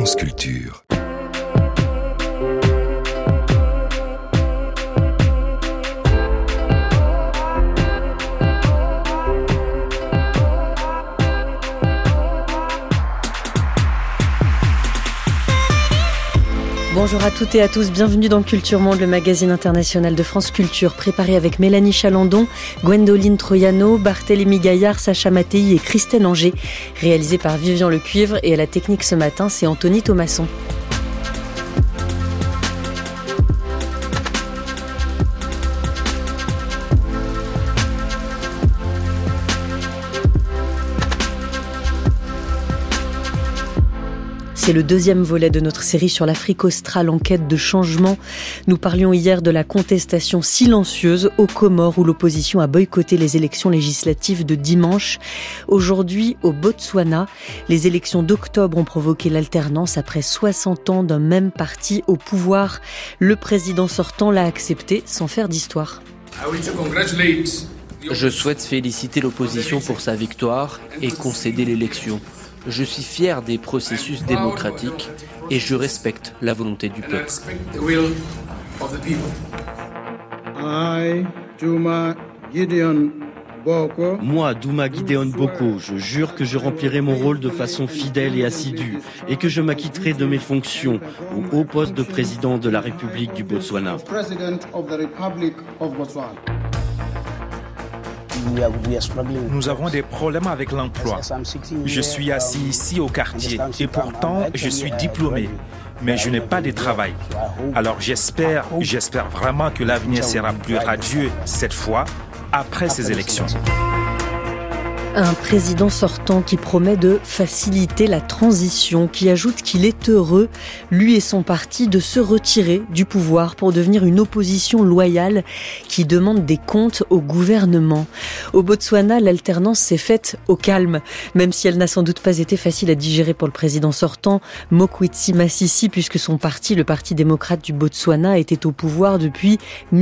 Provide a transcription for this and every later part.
France Culture. Bonjour à toutes et à tous, bienvenue dans Culture Monde, le magazine international de France Culture, préparé avec Mélanie Chalandon, Gwendoline Troiano, Barthélémy Gaillard, Sacha Mattei et Christine Anger, réalisé par Vivian Lecuivre, et à la technique ce matin, c'est Anthony Thomasson. C'est le deuxième volet de notre série sur l'Afrique australe en quête de changement. Nous parlions hier de la contestation silencieuse aux Comores où l'opposition a boycotté les élections législatives de dimanche. Aujourd'hui, au Botswana, les élections d'octobre ont provoqué l'alternance après 60 ans d'un même parti au pouvoir. Le président sortant l'a accepté sans faire d'histoire. Je souhaite féliciter l'opposition pour sa victoire et concéder l'élection. Je suis fier des processus démocratiques et je respecte la volonté du peuple. Moi, Douma Gideon Boko, je jure que je remplirai mon rôle de façon fidèle et assidue et que je m'acquitterai de mes fonctions au haut poste de président de la République du Botswana. Nous avons des problèmes avec l'emploi. Je suis assis ici au quartier et pourtant je suis diplômé, mais je n'ai pas de travail. Alors j'espère vraiment que l'avenir sera plus radieux cette fois, après ces élections. Un président sortant qui promet de faciliter la transition, qui ajoute qu'il est heureux, lui et son parti, de se retirer du pouvoir pour devenir une opposition loyale qui demande des comptes au gouvernement. Au Botswana, l'alternance s'est faite au calme, même si elle n'a sans doute pas été facile à digérer pour le président sortant, Mokgweetsi Masisi, puisque son parti, le Parti démocrate du Botswana, était au pouvoir depuis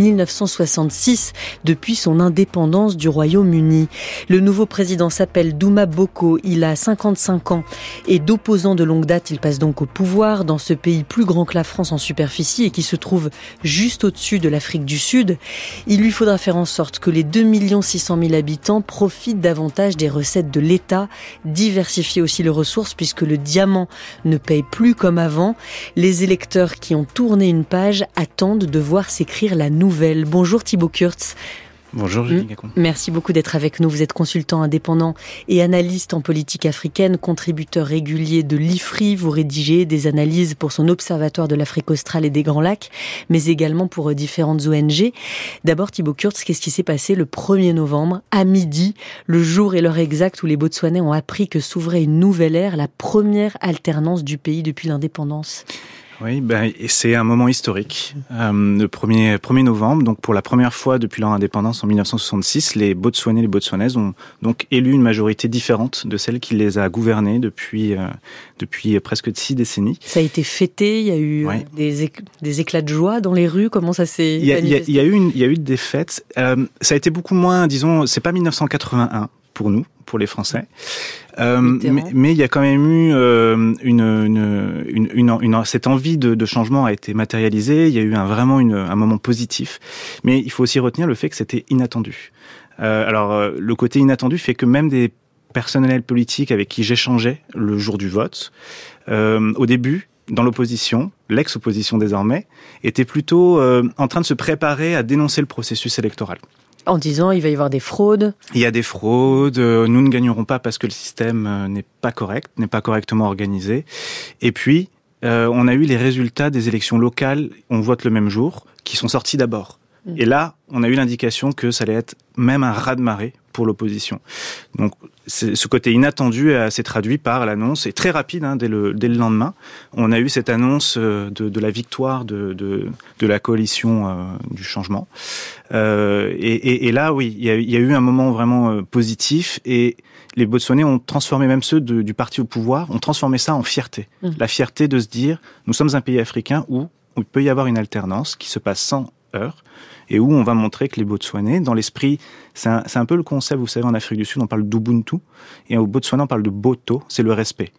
1966, depuis son indépendance du Royaume-Uni. Le nouveau président s'appelle Douma Boko, il a 55 ans et d'opposant de longue date, il passe donc au pouvoir dans ce pays plus grand que la France en superficie et qui se trouve juste au-dessus de l'Afrique du Sud. Il lui faudra faire en sorte que les 2 600 000 habitants profitent davantage des recettes de l'État, diversifier aussi les ressources puisque le diamant ne paye plus comme avant. Les électeurs qui ont tourné une page attendent de voir s'écrire la nouvelle. Bonjour Thibaut Kurtz. Bonjour Julie Gacon. Merci beaucoup d'être avec nous. Vous êtes consultant indépendant et analyste en politique africaine, contributeur régulier de l'IFRI. Vous rédigez des analyses pour son observatoire de l'Afrique australe et des Grands Lacs, mais également pour différentes ONG. D'abord Thibaut Kurtz, qu'est-ce qui s'est passé le 1er novembre à midi, le jour et l'heure exacte où les Botswanais ont appris que s'ouvrait une nouvelle ère, la première alternance du pays depuis l'indépendance? Oui, c'est un moment historique. Le 1er novembre, donc pour la première fois depuis leur indépendance en 1966, les Botswanais et les Botswanaises ont donc élu une majorité différente de celle qui les a gouvernés depuis presque 6 décennies. Ça a été fêté, il y a eu des éclats de joie dans les rues, comment ça s'est manifesté? Il y a eu des fêtes. Ça a été beaucoup moins, disons, c'est pas 1981 pour nous, pour les Français. Mais il y a quand même eu cette envie de changement a été matérialisée. Il y a eu vraiment un moment positif. Mais il faut aussi retenir le fait que c'était inattendu. Le côté inattendu fait que même des personnels politiques avec qui j'échangeais le jour du vote, au début, dans l'opposition, l'ex-opposition désormais, était plutôt en train de se préparer à dénoncer le processus électoral. En disant, il va y avoir des fraudes. Il y a des fraudes, nous ne gagnerons pas parce que le système n'est pas correct, n'est pas correctement organisé. Et puis, on a eu les résultats des élections locales, on vote le même jour, qui sont sortis d'abord. Et là, on a eu l'indication que ça allait être même un raz-de-marée pour l'opposition. Donc, ce côté inattendu s'est traduit par l'annonce, et très rapide, dès le lendemain, on a eu cette annonce de la victoire de la coalition du changement. Et là, oui, il y a eu un moment vraiment positif, et les Botswanais ont transformé, même ceux du parti au pouvoir, ont transformé ça en fierté. La fierté de se dire, nous sommes un pays africain où il peut y avoir une alternance qui se passe sans heurts, et où on va montrer que les Botswanais, dans l'esprit, c'est un peu le concept, vous savez, en Afrique du Sud, on parle d'Ubuntu, et au Botswana, on parle de Boto, c'est le respect.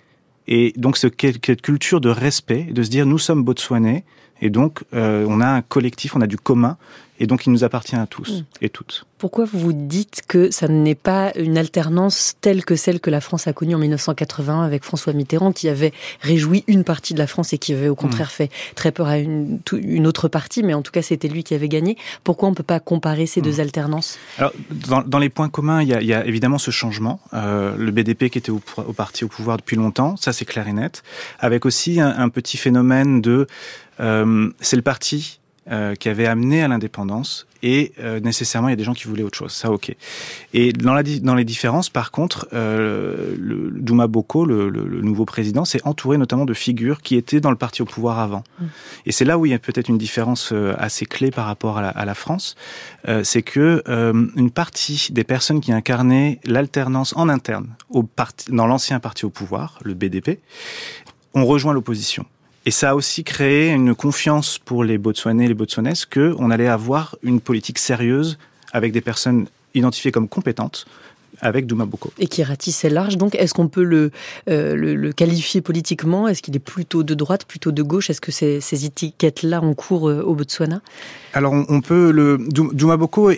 Et donc cette culture de respect, de se dire nous sommes Botswanais, et donc on a un collectif, on a du commun, et donc il nous appartient à tous et toutes. Pourquoi vous dites que ça n'est pas une alternance telle que celle que la France a connue en 1981 avec François Mitterrand, qui avait réjoui une partie de la France et qui avait au contraire fait très peur à une autre partie, mais en tout cas c'était lui qui avait gagné. Pourquoi on ne peut pas comparer ces deux alternances ? Alors, dans les points communs, il y a évidemment ce changement. Le BDP qui était au parti au pouvoir depuis longtemps, ça c'est clair et net. Avec aussi un petit phénomène de... c'est le parti qui avait amené à l'indépendance et nécessairement il y a des gens qui voulaient autre chose, ça ok. Et dans les différences, par contre, le Douma Boko, le nouveau président, s'est entouré notamment de figures qui étaient dans le parti au pouvoir avant. Et c'est là où il y a peut-être une différence assez clé par rapport à la France, c'est que une partie des personnes qui incarnaient l'alternance en interne dans l'ancien parti au pouvoir, le BDP, ont rejoint l'opposition. Et ça a aussi créé une confiance pour les Botswanais et les Botswanaises qu'on allait avoir une politique sérieuse avec des personnes identifiées comme compétentes avec Douma Boko. Et qui ratissait large, donc est-ce qu'on peut le qualifier politiquement ? Est-ce qu'il est plutôt de droite, plutôt de gauche ? Est-ce que ces étiquettes-là ont cours au Botswana ? Alors on peut... Douma Boko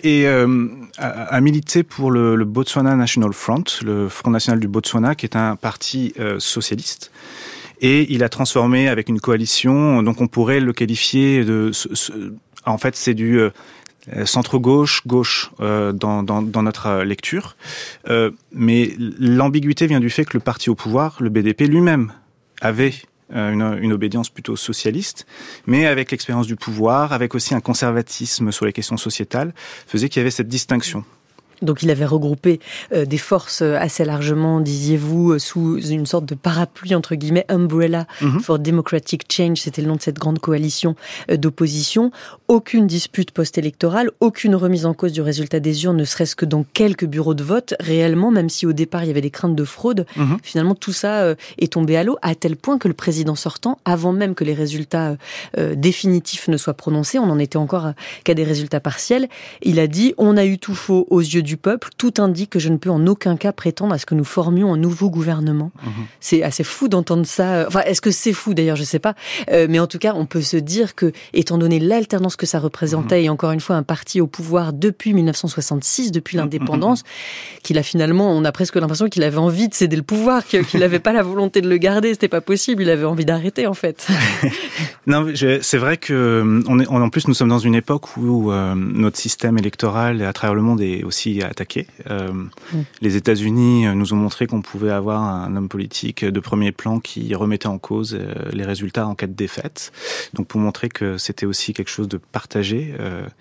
a milité pour le Botswana National Front, le Front National du Botswana, qui est un parti socialiste. Et il a transformé avec une coalition, donc on pourrait le qualifier de... En fait, c'est du centre-gauche dans notre lecture. Mais l'ambiguïté vient du fait que le parti au pouvoir, le BDP lui-même, avait une obédience plutôt socialiste, mais avec l'expérience du pouvoir, avec aussi un conservatisme sur les questions sociétales, faisait qu'il y avait cette distinction. Donc il avait regroupé des forces assez largement, disiez-vous, sous une sorte de parapluie, entre guillemets, Umbrella for Democratic Change, c'était le nom de cette grande coalition d'opposition. Aucune dispute post-électorale, aucune remise en cause du résultat des urnes, ne serait-ce que dans quelques bureaux de vote, réellement, même si au départ il y avait des craintes de fraude, finalement tout ça est tombé à l'eau, à tel point que le président sortant, avant même que les résultats définitifs ne soient prononcés, on n'en était encore qu'à des résultats partiels, il a dit « On a eu tout faux aux yeux du peuple, tout indique que je ne peux en aucun cas prétendre à ce que nous formions un nouveau gouvernement. » C'est assez fou d'entendre ça. Enfin, est-ce que c'est fou d'ailleurs, je sais pas. Mais en tout cas, on peut se dire que, étant donné l'alternance que ça représentait, et encore une fois un parti au pouvoir depuis 1966, depuis l'indépendance, qu'il a finalement, on a presque l'impression qu'il avait envie de céder le pouvoir, qu'il n'avait pas la volonté de le garder, c'était pas possible, il avait envie d'arrêter en fait. Non, c'est vrai que en plus nous sommes dans une époque où notre système électoral à travers le monde est aussi attaqué. Les États-Unis nous ont montré qu'on pouvait avoir un homme politique de premier plan qui remettait en cause les résultats en cas de défaite. Donc pour montrer que c'était aussi quelque chose de partagé.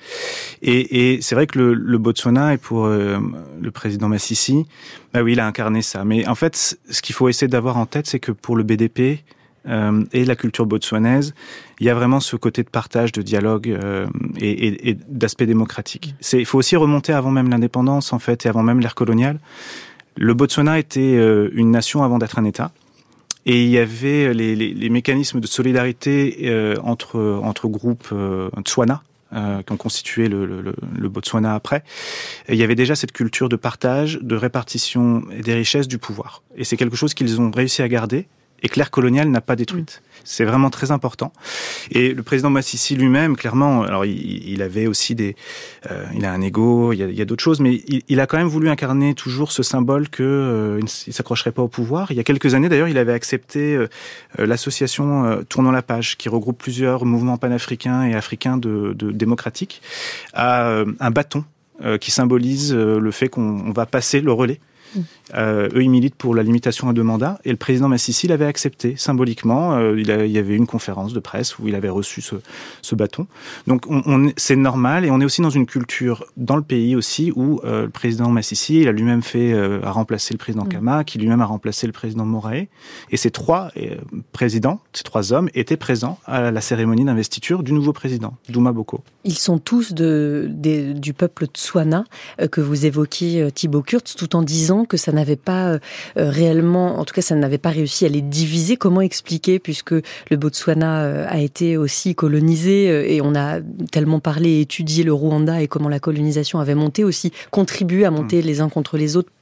Et c'est vrai que le Botswana, et pour le président Masisi, bah oui, il a incarné ça. Mais en fait, ce qu'il faut essayer d'avoir en tête, c'est que pour le BDP et la culture botswanaise, il y a vraiment ce côté de partage, de dialogue et d'aspect démocratique. Il faut aussi remonter avant même l'indépendance, en fait, et avant même l'ère coloniale. Le Botswana était une nation avant d'être un État. Et il y avait les mécanismes de solidarité entre groupes Tswana, qui ont constitué le Botswana après. Et il y avait déjà cette culture de partage, de répartition des richesses du pouvoir. Et c'est quelque chose qu'ils ont réussi à garder et que l'ère coloniale n'a pas détruite. C'est vraiment très important. Et le président Masisi lui-même, clairement, alors il avait aussi il a un ego, il y a d'autres choses, mais il a quand même voulu incarner toujours ce symbole que il s'accrocherait pas au pouvoir. Il y a quelques années, d'ailleurs, il avait accepté l'association Tournons la page, qui regroupe plusieurs mouvements panafricains et africains de démocratiques, à un bâton qui symbolise le fait qu'on va passer le relais. Eux, ils militent pour la limitation à 2 mandats, et le président Masisi l'avait accepté symboliquement. Il y avait une conférence de presse où il avait reçu ce bâton. Donc c'est normal, et on est aussi dans une culture dans le pays aussi où le président Masisi, il a lui-même a remplacé le président Kama, qui lui-même a remplacé le président Morae, et ces 3 présidents, ces 3 hommes étaient présents à la cérémonie d'investiture du nouveau président, Douma Boko. Ils sont tous du peuple Tswana que vous évoquiez, Thibaut Kurtz, tout en disant que ça n'avait pas réellement, en tout cas ça n'avait pas réussi à les diviser. Comment expliquer, puisque le Botswana a été aussi colonisé, et on a tellement parlé et étudié le Rwanda et comment la colonisation avait monté aussi, contribué à monter les uns contre les autres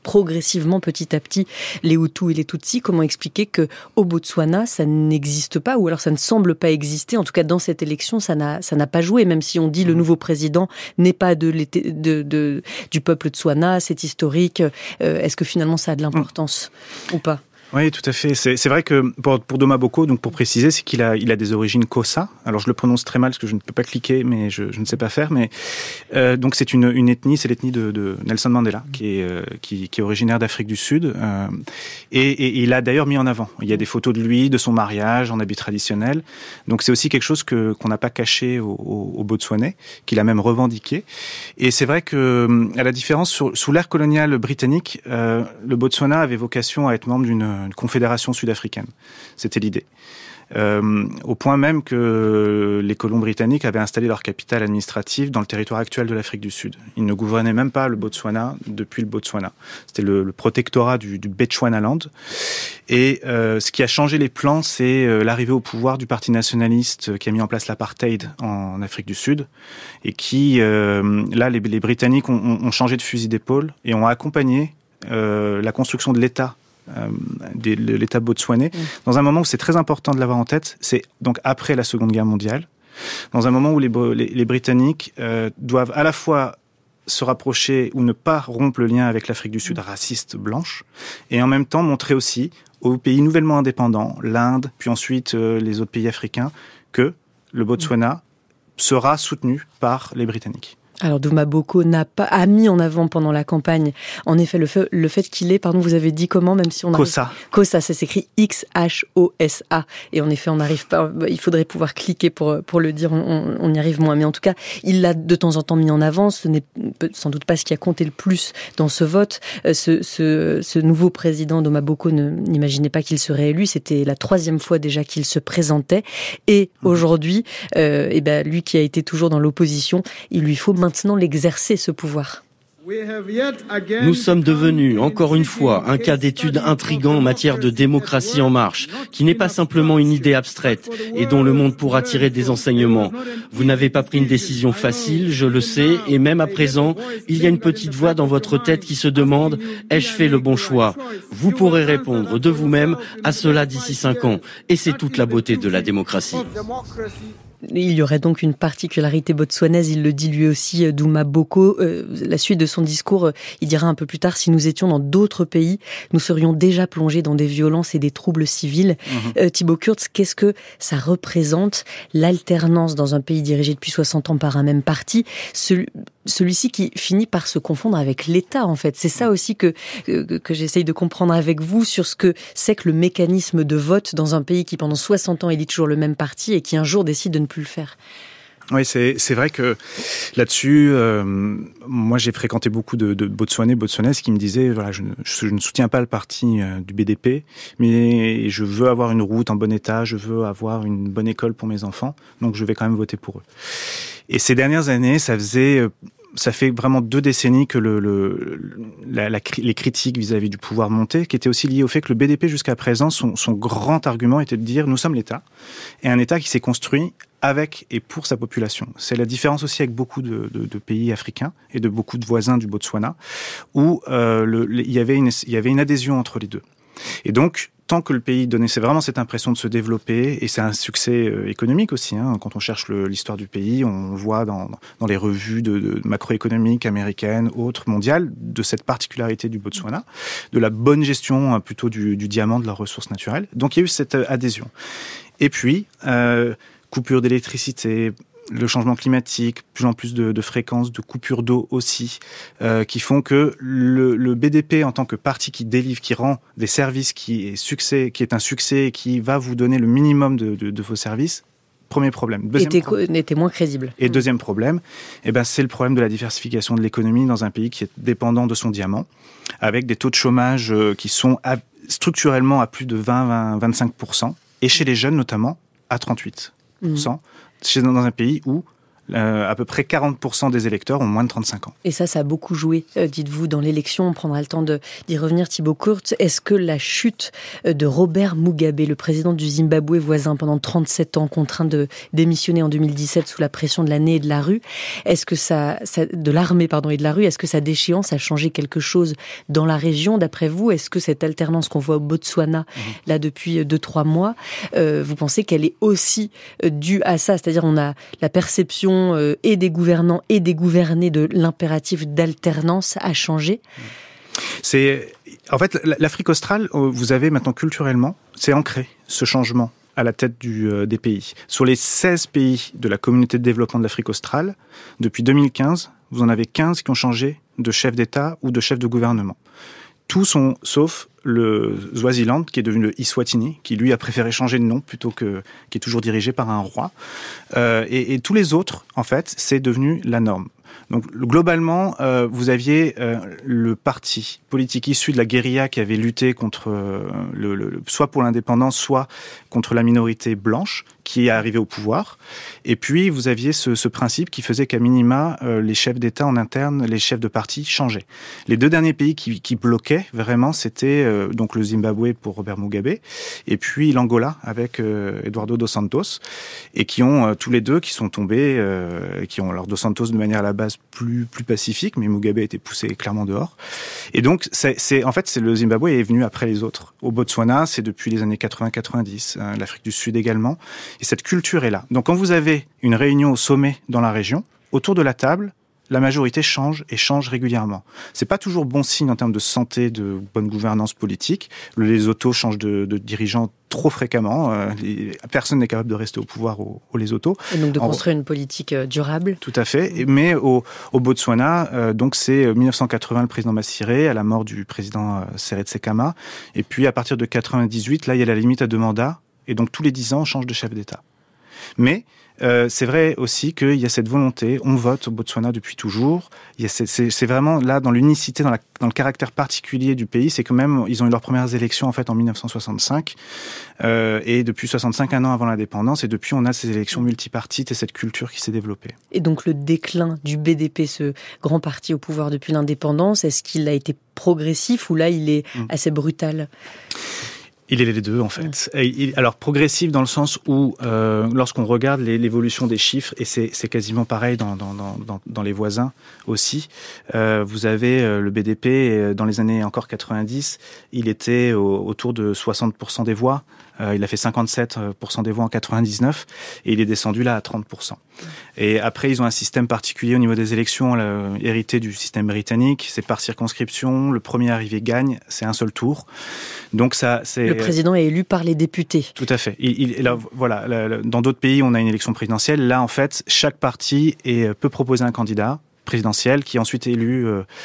progressivement, petit à petit, les Hutus et les Tutsis. Comment expliquer que au Botswana, ça n'existe pas, ou alors ça ne semble pas exister. En tout cas, dans cette élection, ça n'a pas joué, même si on dit le nouveau président n'est pas du peuple Tswana, c'est historique. Est-ce que finalement ça a de l'importance ou pas ? Oui, tout à fait. C'est vrai que pour Doma Boko, donc pour préciser, c'est qu'il a des origines Xhosa. Alors je le prononce très mal parce que je ne peux pas cliquer, mais je ne sais pas faire. Mais donc c'est une ethnie, c'est l'ethnie de Nelson Mandela, qui est originaire d'Afrique du Sud, et il a d'ailleurs mis en avant. Il y a des photos de lui, de son mariage en habit traditionnel. Donc c'est aussi quelque chose qu'on n'a pas caché au Botswanais, qu'il a même revendiqué. Et c'est vrai que à la différence sous l'ère coloniale britannique, le Botswana avait vocation à être membre d'une confédération sud-africaine. C'était l'idée. Au point même que les colons britanniques avaient installé leur capitale administrative dans le territoire actuel de l'Afrique du Sud. Ils ne gouvernaient même pas le Botswana depuis le Botswana. C'était le protectorat du Bechuanaland. Et ce qui a changé les plans, c'est l'arrivée au pouvoir du parti nationaliste qui a mis en place l'apartheid en Afrique du Sud. Et qui, là, les Britanniques ont changé de fusil d'épaule et ont accompagné la construction de l'État l'État botswanais, dans un moment où c'est très important de l'avoir en tête, c'est donc après la Seconde Guerre mondiale, dans un moment où les Britanniques doivent à la fois se rapprocher ou ne pas rompre le lien avec l'Afrique du Sud raciste blanche, et en même temps montrer aussi aux pays nouvellement indépendants, l'Inde, puis ensuite les autres pays africains, que le Botswana sera soutenu par les Britanniques. Alors Doma Boko a mis en avant pendant la campagne, en effet, le fait qu'il est, vous avez dit comment, même si on arrive... Xhosa, ça s'écrit Xhosa. Et en effet, on n'arrive pas, il faudrait pouvoir cliquer pour le dire, on y arrive moins. Mais en tout cas, il l'a de temps en temps mis en avant, ce n'est sans doute pas ce qui a compté le plus dans ce vote. Ce nouveau président, Doma Boko, n'imaginait pas qu'il serait élu, c'était la 3e fois déjà qu'il se présentait. Et aujourd'hui, lui qui a été toujours dans l'opposition, il lui faut maintenant l'exercer, ce pouvoir. Nous sommes devenus, encore une fois, un cas d'étude intrigant en matière de démocratie en marche, qui n'est pas simplement une idée abstraite et dont le monde pourra tirer des enseignements. Vous n'avez pas pris une décision facile, je le sais, et même à présent, il y a une petite voix dans votre tête qui se demande « Ai-je fait le bon choix ?» Vous pourrez répondre de vous-même à cela d'ici 5 ans, et c'est toute la beauté de la démocratie. Il y aurait donc une particularité botswanaise, il le dit lui aussi, Doma Boko. La suite de son discours, il dira un peu plus tard, si nous étions dans d'autres pays, nous serions déjà plongés dans des violences et des troubles civils. Thibaut Kurz, qu'est-ce que ça représente, l'alternance dans un pays dirigé depuis 60 ans par un même parti, celui-ci qui finit par se confondre avec l'État, en fait. C'est ça aussi que j'essaye de comprendre avec vous sur ce que c'est que le mécanisme de vote dans un pays qui, pendant 60 ans, élit toujours le même parti et qui un jour décide de ne plus le faire. Oui, c'est vrai que là-dessus, moi j'ai fréquenté beaucoup de Botswanaises qui me disaient voilà, je ne soutiens pas le parti du BDP, mais je veux avoir une route en bon état, je veux avoir une bonne école pour mes enfants, donc je vais quand même voter pour eux. Et ces dernières années, ça fait vraiment 2 décennies que les critiques vis-à-vis du pouvoir montaient, qui étaient aussi liées au fait que le BDP jusqu'à présent, son grand argument était de dire nous sommes l'État, et un État qui s'est construit avec et pour sa population. C'est la différence aussi avec beaucoup de pays africains et de beaucoup de voisins du Botswana, où il y avait une adhésion entre les deux. Et donc, tant que le pays donnait vraiment cette impression de se développer, et c'est un succès économique aussi, quand on cherche l'histoire du pays, on voit dans les revues de macroéconomiques américaines, autres, mondiales, de cette particularité du Botswana, de la bonne gestion plutôt du diamant, de leurs ressources naturelles. Donc il y a eu cette adhésion. Et puis, coupure d'électricité, le changement climatique, plus en plus de fréquences, de coupures d'eau aussi, qui font que le BDP en tant que parti qui délivre, qui rend des services, qui est un succès et qui va vous donner le minimum de vos services, premier problème. Était moins crédible. Et deuxième problème, c'est le problème de la diversification de l'économie dans un pays qui est dépendant de son diamant, avec des taux de chômage qui sont structurellement à plus de 20-25%, et chez les jeunes notamment, à 38%. Dans un pays où À peu près 40% des électeurs ont moins de 35 ans. Et ça a beaucoup joué, dites-vous, dans l'élection. On prendra le temps d'y revenir, Thibaut Kurz. Est-ce que la chute de Robert Mugabe, le président du Zimbabwe voisin pendant 37 ans, contraint de démissionner en 2017 sous la pression de l'année et de la rue, est-ce que de l'armée et de la rue, est-ce que sa déchéance a changé quelque chose dans la région, d'après vous? Est-ce que cette alternance qu'on voit au Botswana, là, depuis 2-3 mois, vous pensez qu'elle est aussi due à ça? C'est-à-dire, on a la perception et des gouvernants et des gouvernés de l'impératif d'alternance a changé? En fait, l'Afrique australe, vous avez maintenant culturellement, c'est ancré, ce changement à la tête des pays. Sur les 16 pays de la communauté de développement de l'Afrique australe, depuis 2015, vous en avez 15 qui ont changé de chef d'État ou de chef de gouvernement. Tous sont, sauf le Swaziland, qui est devenu le Eswatini, qui lui a préféré changer de nom plutôt qui est toujours dirigé par un roi. Et tous les autres, en fait, c'est devenu la norme. Donc globalement, vous aviez le parti politique issu de la guérilla qui avait lutté contre soit pour l'indépendance, soit contre la minorité blanche qui est arrivée au pouvoir. Et puis vous aviez ce principe qui faisait qu'à minima, les chefs d'État en interne, les chefs de parti changeaient. Les 2 derniers pays qui bloquaient vraiment, c'était donc le Zimbabwe pour Robert Mugabe, et puis l'Angola avec Eduardo dos Santos, et qui ont tous les deux qui sont tombés, qui ont alors dos Santos de manière à la base plus pacifique, mais Mugabe a été poussé clairement dehors. Et donc, le Zimbabwe est venu après les autres. Au Botswana, c'est depuis les années 80-90, l'Afrique du Sud également. Et cette culture est là. Donc, quand vous avez une réunion au sommet dans la région, autour de la table, la majorité change et change régulièrement. C'est pas toujours bon signe en termes de santé, de bonne gouvernance politique. Les Lesotho changent de dirigeants trop fréquemment. Personne n'est capable de rester au pouvoir au Lesotho. Et donc de construire une politique durable. Tout à fait. Mais au Botswana, donc c'est 1980 le président Massiré, à la mort du président Seretse Sekama. Et puis à partir de 98, là il y a la limite à 2 mandats. Et donc tous les 10 ans, on change de chef d'État. Mais c'est vrai aussi qu'il y a cette volonté, on vote au Botswana depuis toujours, c'est vraiment là dans l'unicité, dans le caractère particulier du pays, c'est quand même, ils ont eu leurs premières élections en fait en 1965, et depuis 65, un an avant l'indépendance, et depuis on a ces élections multipartites et cette culture qui s'est développée. Et donc le déclin du BDP, ce grand parti au pouvoir depuis l'indépendance, est-ce qu'il a été progressif ou là il est assez brutal ? Il est les deux, en fait. Alors, progressif dans le sens où, lorsqu'on regarde l'évolution des chiffres, et c'est quasiment pareil dans les voisins aussi, vous avez le BDP, dans les années encore 90, il était autour de 60% des voix. Il a fait 57% des voix en 99, et il est descendu là à 30%. Et après, ils ont un système particulier au niveau des élections, hérité du système britannique. C'est par circonscription. Le premier arrivé gagne. C'est un seul tour. Donc ça, c'est... Le président est élu par les députés. Tout à fait. Dans d'autres pays, on a une élection présidentielle. Là, en fait, chaque parti peut proposer un candidat présidentiel qui est ensuite élu.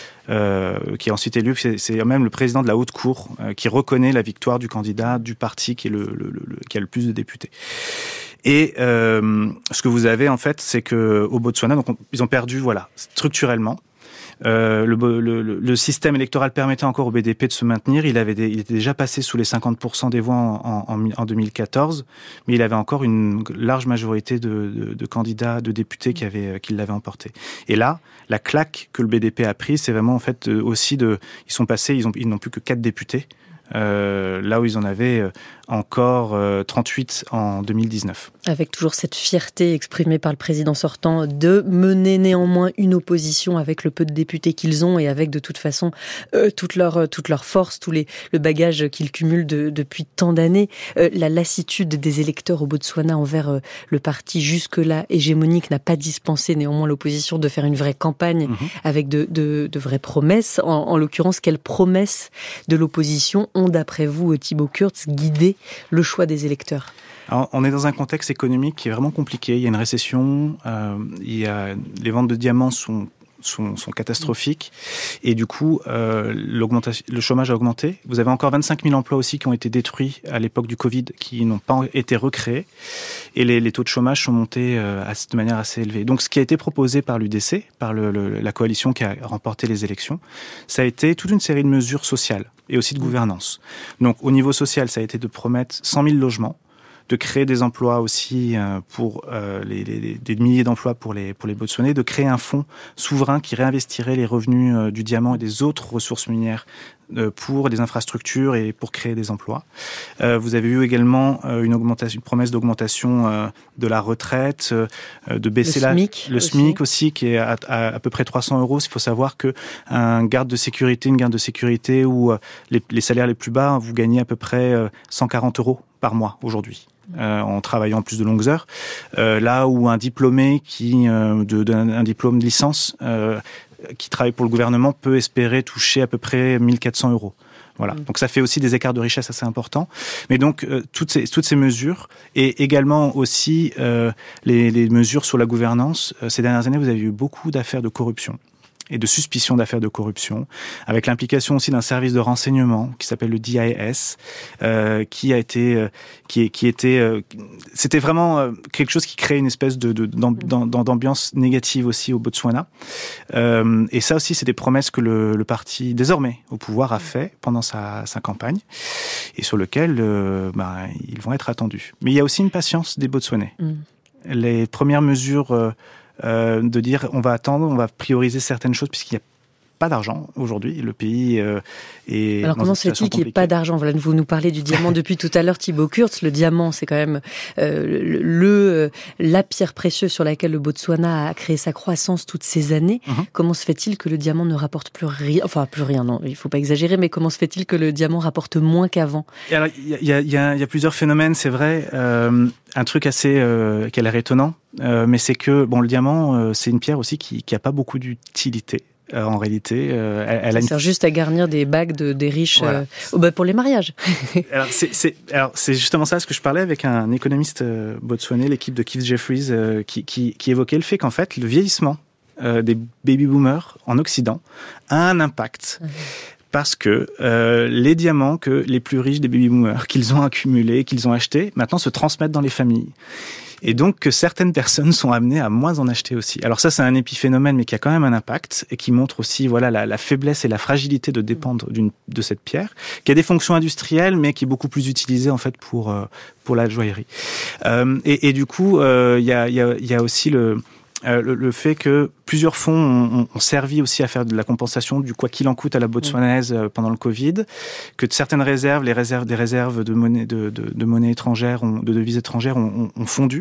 C'est même le président de la haute cour qui reconnaît la victoire du candidat du parti qui a le plus de députés. Et ce que vous avez en fait, c'est que au Botswana, donc ils ont perdu, structurellement. Le système électoral permettait encore au BDP de se maintenir. Il était déjà passé sous les 50% des voix en 2014, mais il avait encore une large majorité de candidats, de députés qui l'avaient emporté. Et là, la claque que le BDP a prise, c'est vraiment en fait ils n'ont plus que 4 députés. Là où ils en avaient encore 38 en 2019. Avec toujours cette fierté exprimée par le président sortant de mener néanmoins une opposition avec le peu de députés qu'ils ont et avec de toute façon toute leur force, le bagage qu'ils cumulent depuis tant d'années. La lassitude des électeurs au Botswana envers le parti jusque-là hégémonique n'a pas dispensé néanmoins l'opposition de faire une vraie campagne avec de vraies promesses. En l'occurrence, quelles promesses de l'opposition ont, d'après vous, Thibaut Kurz, guidé le choix des électeurs ? Alors, on est dans un contexte économique qui est vraiment compliqué. Il y a une récession, les ventes de diamants sont catastrophiques, et du coup le chômage a augmenté. Vous avez encore 25 000 emplois aussi qui ont été détruits à l'époque du Covid, qui n'ont pas été recréés, et les taux de chômage sont montés de manière assez élevée. Donc ce qui a été proposé par l'UDC, par la coalition qui a remporté les élections, ça a été toute une série de mesures sociales et aussi de gouvernance. Donc au niveau social, ça a été de promettre 100 000 logements, de créer des emplois aussi pour des milliers d'emplois pour les Botswanais, de créer un fonds souverain qui réinvestirait les revenus du diamant et des autres ressources minières pour des infrastructures et pour créer des emplois. Vous avez eu également une promesse d'augmentation de la retraite, de baisser le SMIC aussi, qui est à peu près 300 €. Il faut savoir que une garde de sécurité où les salaires les plus bas, vous gagnez à peu près 140 € par mois aujourd'hui. En travaillant plus de longues heures, là où un diplômé un diplôme de licence qui travaille pour le gouvernement peut espérer toucher à peu près 1 400 €. Voilà. Donc ça fait aussi des écarts de richesse assez importants. Mais donc toutes ces mesures et également aussi les mesures sur la gouvernance. Ces dernières années, vous avez eu beaucoup d'affaires de corruption et de suspicion d'affaires de corruption, avec l'implication aussi d'un service de renseignement qui s'appelle le DIS, c'était vraiment quelque chose qui créait une espèce d'ambiance négative aussi au Botswana. Et ça aussi, c'est des promesses que le parti désormais au pouvoir a fait pendant sa campagne et sur lequel ils vont être attendus. Mais il y a aussi une patience des Botswanais. Les premières mesures de dire on va attendre, on va prioriser certaines choses puisqu'il n'y a pas d'argent aujourd'hui. Le pays est. Alors comment se fait-il qu'il n'y ait pas d'argent ? Voilà, vous nous parlez du diamant depuis tout à l'heure, Thibaut Kurtz. Le diamant, c'est quand même la pierre précieuse sur laquelle le Botswana a créé sa croissance toutes ces années. Comment se fait-il que le diamant ne rapporte plus rien ? Enfin, plus rien, non, il ne faut pas exagérer, mais comment se fait-il que le diamant rapporte moins qu'avant ? Alors, il y a plusieurs phénomènes, c'est vrai. Un truc assez qui a l'air étonnant, mais c'est que le diamant, c'est une pierre aussi qui n'a pas beaucoup d'utilité. En réalité, elle sert juste à garnir des bagues des riches, voilà. Pour les mariages. Alors c'est justement ça, ce que je parlais avec un économiste botswanais, l'équipe de Keith Jeffries, qui évoquait le fait qu'en fait, le vieillissement des baby-boomers en Occident a un impact. Parce que les diamants que les plus riches des baby-boomers, qu'ils ont accumulés, qu'ils ont achetés, maintenant se transmettent dans les familles. Et donc que certaines personnes sont amenées à moins en acheter aussi. Alors ça, c'est un épiphénomène, mais qui a quand même un impact et qui montre aussi la faiblesse et la fragilité de dépendre de cette pierre, qui a des fonctions industrielles, mais qui est beaucoup plus utilisée en fait pour la joaillerie. Et du coup, il y a aussi le fait que plusieurs fonds ont servi aussi à faire de la compensation du quoi qu'il en coûte à la botswanaise pendant le Covid, que certaines réserves, des réserves de monnaie étrangère, de devises étrangères ont fondu.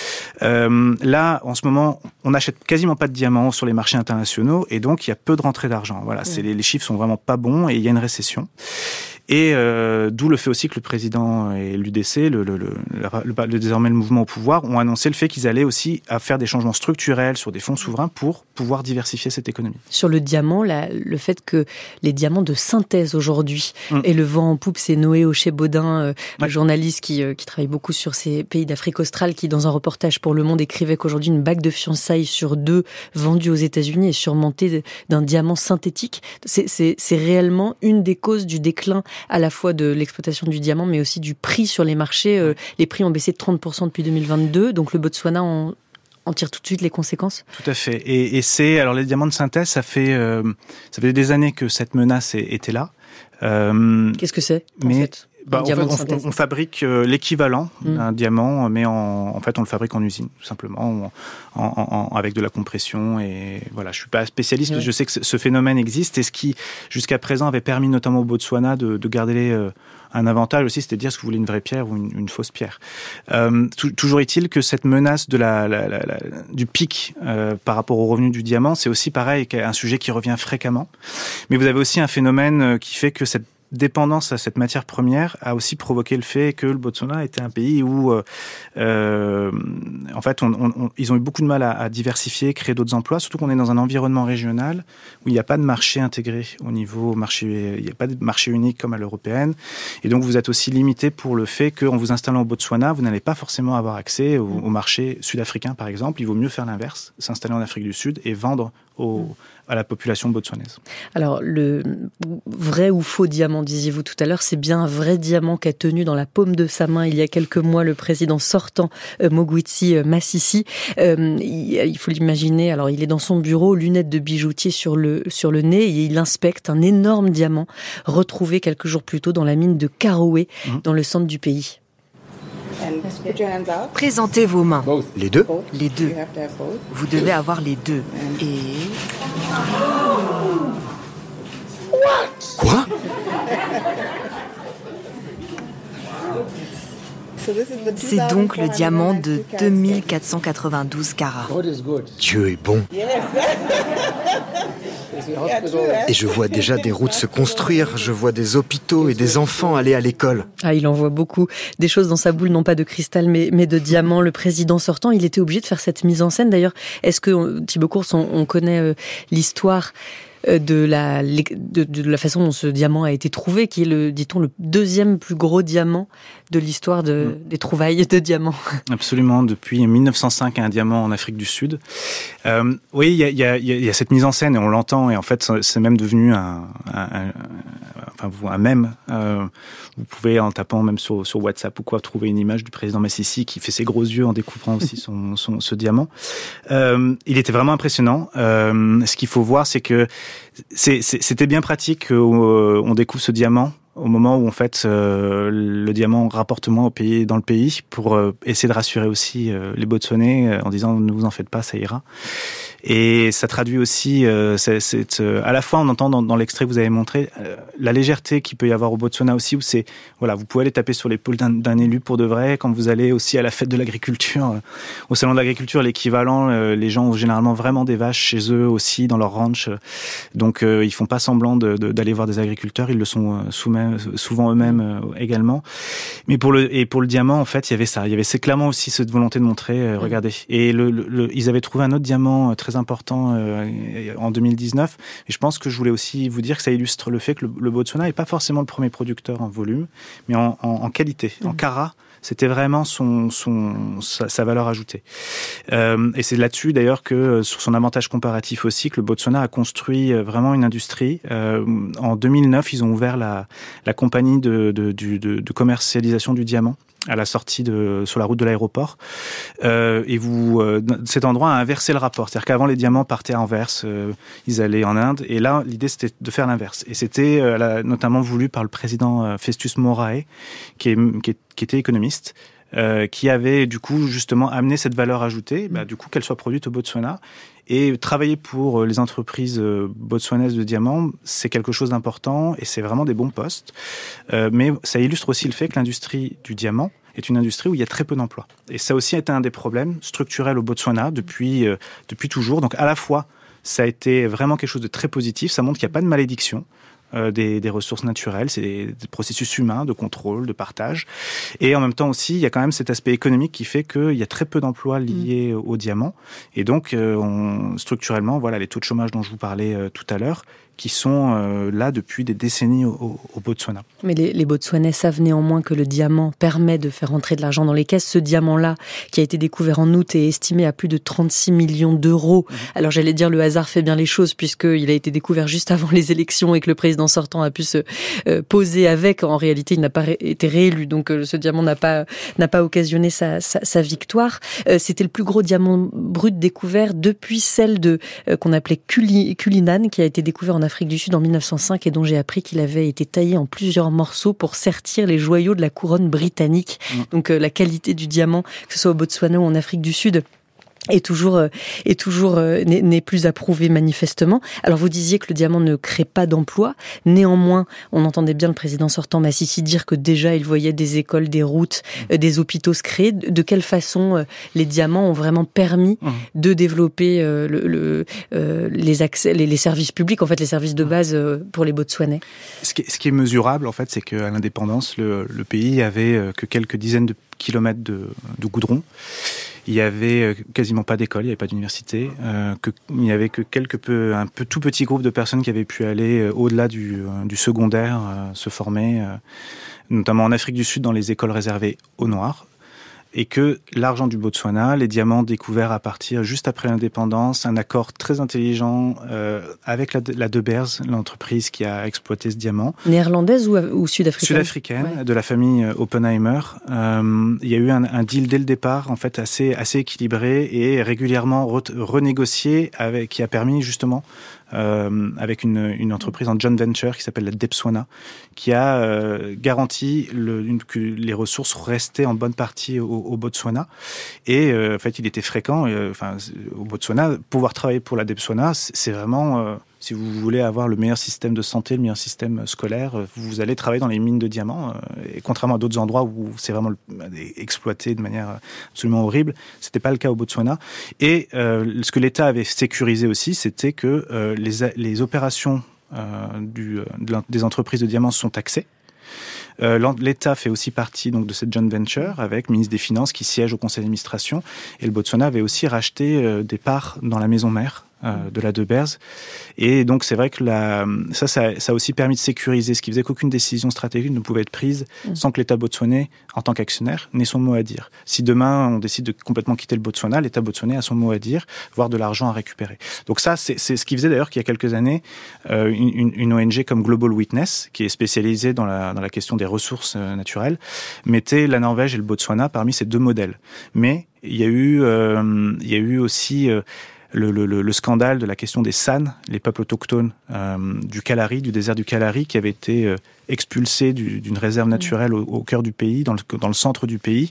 Là, en ce moment, on n'achète quasiment pas de diamants sur les marchés internationaux et donc il y a peu de rentrée d'argent. Voilà, les chiffres sont vraiment pas bons et il y a une récession. Et d'où le fait aussi que le président et l'UDC, désormais le mouvement au pouvoir, ont annoncé le fait qu'ils allaient aussi à faire des changements structurels sur des fonds souverains pour pouvoir diversifier cette économie. Sur le diamant, le fait que les diamants de synthèse aujourd'hui et le vent en poupe, c'est Noé Hoché-Baudin, le journaliste qui travaille beaucoup sur ces pays d'Afrique australe, qui dans un reportage pour Le Monde écrivait qu'aujourd'hui une bague de fiançailles sur 2 vendue aux États-Unis est surmontée d'un diamant synthétique. C'est réellement une des causes du déclin à la fois de l'exploitation du diamant, mais aussi du prix sur les marchés. Les prix ont baissé de 30% depuis 2022, donc le Botswana en tire tout de suite les conséquences. Tout à fait. Et alors les diamants de synthèse, ça fait des années que cette menace était là. Qu'est-ce que c'est en fait on fabrique l'équivalent d'un diamant, mais en fait on le fabrique en usine, tout simplement, avec de la compression. Et voilà, je suis pas spécialiste, mais je sais que ce phénomène existe et ce qui jusqu'à présent avait permis notamment au Botswana de garder un avantage aussi, c'était de dire ce que vous voulez, une vraie pierre ou une fausse pierre. Toujours est-il que cette menace du pic par rapport au revenu du diamant, c'est aussi pareil, un sujet qui revient fréquemment. Mais vous avez aussi un phénomène qui fait que cette dépendance à cette matière première a aussi provoqué le fait que le Botswana était un pays où, en fait, ils ont eu beaucoup de mal à diversifier, créer d'autres emplois, surtout qu'on est dans un environnement régional où il n'y a pas de marché intégré au niveau marché, il n'y a pas de marché unique comme à l'européenne, et donc vous êtes aussi limité pour le fait qu'en vous installant au Botswana, vous n'allez pas forcément avoir accès au marché sud-africain, par exemple. Il vaut mieux faire l'inverse, s'installer en Afrique du Sud et vendre à la population botswanaise. Alors, le vrai ou faux diamant, disiez-vous tout à l'heure, c'est bien un vrai diamant qu'a tenu dans la paume de sa main il y a quelques mois le président sortant, Mogwitsi Masisi. Il faut l'imaginer, alors il est dans son bureau, lunettes de bijoutier sur le nez, et il inspecte un énorme diamant retrouvé quelques jours plus tôt dans la mine de Karowe, dans le centre du pays. Présentez vos mains. Les deux? Les deux. Vous devez avoir les deux. Et... Quoi? C'est donc le diamant de 2492 carats. Dieu est bon. Et je vois déjà des routes se construire, je vois des hôpitaux et des enfants aller à l'école. Ah, il en voit beaucoup. Des choses dans sa boule, non pas de cristal, mais de diamant. Le président sortant, il était obligé de faire cette mise en scène. D'ailleurs, est-ce que, Thibaut Course, on connaît l'histoire de la façon dont ce diamant a été trouvé, qui est dit-on, le deuxième plus gros diamant de l'histoire des trouvailles de diamants. Absolument, depuis 1905, un diamant en Afrique du Sud. Oui, il y a cette mise en scène et on l'entend, et en fait, c'est même devenu un mème. Vous pouvez, en tapant même sur WhatsApp ou quoi, trouver une image du président Massissi qui fait ses gros yeux en découvrant aussi ce diamant. Il était vraiment impressionnant. Ce qu'il faut voir, c'est que c'était bien pratique qu'on découvre ce diamant au moment où en fait le diamant rapporte moins dans le pays, pour essayer de rassurer aussi les Botswanais en disant ne vous en faites pas, ça ira. Et ça traduit aussi à la fois on entend dans l'extrait que vous avez montré la légèreté qu'il peut y avoir au Botswana aussi, où c'est vous pouvez aller taper sur l'épaule d'un élu pour de vrai. Quand vous allez aussi à la fête de l'agriculture, au salon de l'agriculture, l'équivalent, les gens ont généralement vraiment des vaches chez eux aussi dans leur ranch, donc ils font pas semblant d'aller voir des agriculteurs, ils le sont souvent eux-mêmes également. Mais pour le diamant, en fait, c'est clairement aussi cette volonté de montrer, regardez. Et ils avaient trouvé un autre diamant très important en 2019. Et je pense que je voulais aussi vous dire que ça illustre le fait que le Botswana n'est pas forcément le premier producteur en volume, mais en qualité, en carats. C'était vraiment sa valeur ajoutée. Et c'est là-dessus, d'ailleurs, que sur son avantage comparatif aussi, que le Botswana a construit vraiment une industrie. En 2009, ils ont ouvert la compagnie de commercialisation du diamant à la sortie sur la route de l'aéroport. Et cet endroit a inversé le rapport. C'est-à-dire qu'avant, les diamants partaient à Anvers, ils allaient en Inde. Et là, l'idée, c'était de faire l'inverse. Et c'était notamment voulu par le président Festus Morae, qui était économiste, qui avait du coup justement amené cette valeur ajoutée, du coup qu'elle soit produite au Botswana. Et travailler pour les entreprises botswanaises de diamants, c'est quelque chose d'important et c'est vraiment des bons postes. Mais ça illustre aussi le fait que l'industrie du diamant est une industrie où il y a très peu d'emplois. Et ça a aussi été un des problèmes structurels au Botswana depuis toujours. Donc à la fois, ça a été vraiment quelque chose de très positif. Ça montre qu'il n'y a pas de malédiction des ressources naturelles, c'est des processus humains de contrôle, de partage. Et en même temps aussi, il y a quand même cet aspect économique qui fait qu'il y a très peu d'emplois liés au diamant. Et donc, structurellement, voilà, les taux de chômage dont je vous parlais tout à l'heure, qui sont là depuis des décennies au Botswana. Mais les Botswanais savent néanmoins que le diamant permet de faire entrer de l'argent dans les caisses. Ce diamant-là, qui a été découvert en août, est estimé à plus de 36 millions d'euros. Alors j'allais dire, le hasard fait bien les choses, puisqu'il a été découvert juste avant les élections et que le président sortant a pu se poser avec. En réalité, il n'a pas été réélu, donc ce diamant n'a pas occasionné sa victoire. C'était le plus gros diamant brut découvert depuis celle qu'on appelait Cullinan, qui a été découvert en Afrique du Sud en 1905 et dont j'ai appris qu'il avait été taillé en plusieurs morceaux pour sertir les joyaux de la couronne britannique. Donc la qualité du diamant, que ce soit au Botswana ou en Afrique du Sud, n'est plus approuvé manifestement. Alors vous disiez que le diamant ne crée pas d'emploi. Néanmoins, on entendait bien le président sortant Massissi dire que déjà il voyait des écoles, des routes, des hôpitaux se créer. De quelle façon les diamants ont vraiment permis de développer les services publics, en fait les services de base pour les Botswanais? Ce qui est mesurable, en fait, c'est qu'à l'indépendance, le pays avait que quelques dizaines de kilomètres de goudron. Il y avait quasiment pas d'école, il n'y avait pas d'université, il n'y avait que un tout petit groupe de personnes qui avaient pu aller au-delà du secondaire, se former, notamment en Afrique du Sud dans les écoles réservées aux Noirs. Et que l'argent du Botswana, les diamants découverts à partir juste après l'indépendance, un accord très intelligent avec la De Beers, l'entreprise qui a exploité ce diamant. Néerlandaise ou sud-africaine? Sud-africaine, ouais. De la famille Oppenheimer. Il y a eu un deal dès le départ, en fait, assez équilibré et régulièrement renégocié, qui a permis justement avec une entreprise en joint venture qui s'appelle la Debswana, qui a garanti que les ressources restaient en bonne partie au Botswana. Et en fait, il était fréquent, au Botswana, pouvoir travailler pour la Debswana, c'est vraiment... si vous voulez avoir le meilleur système de santé, le meilleur système scolaire, vous allez travailler dans les mines de diamants. Et contrairement à d'autres endroits où c'est vraiment exploité de manière absolument horrible, c'était pas le cas au Botswana. Et ce que l'État avait sécurisé aussi, c'était que les opérations des entreprises de diamants sont taxées. L'État fait aussi partie donc de cette joint venture avec le ministre des Finances qui siège au conseil d'administration. Et le Botswana avait aussi racheté des parts dans la maison mère de la De Beers. Et donc c'est vrai que ça a aussi permis de sécuriser, ce qui faisait qu'aucune décision stratégique ne pouvait être prise sans que l'État botswanais, en tant qu'actionnaire, n'ait son mot à dire. Si demain on décide de complètement quitter le Botswana, l'État botswanais a son mot à dire, voire de l'argent à récupérer. Donc ça, c'est ce qui faisait d'ailleurs qu'il y a quelques années une ONG comme Global Witness, qui est spécialisée dans la question des ressources naturelles, mettait la Norvège et le Botswana parmi ces deux modèles. Mais il y a eu aussi le scandale de la question des San, les peuples autochtones du Kalahari, du désert du Kalahari, qui avaient été expulsés d'une réserve naturelle au cœur du pays, dans le centre du pays,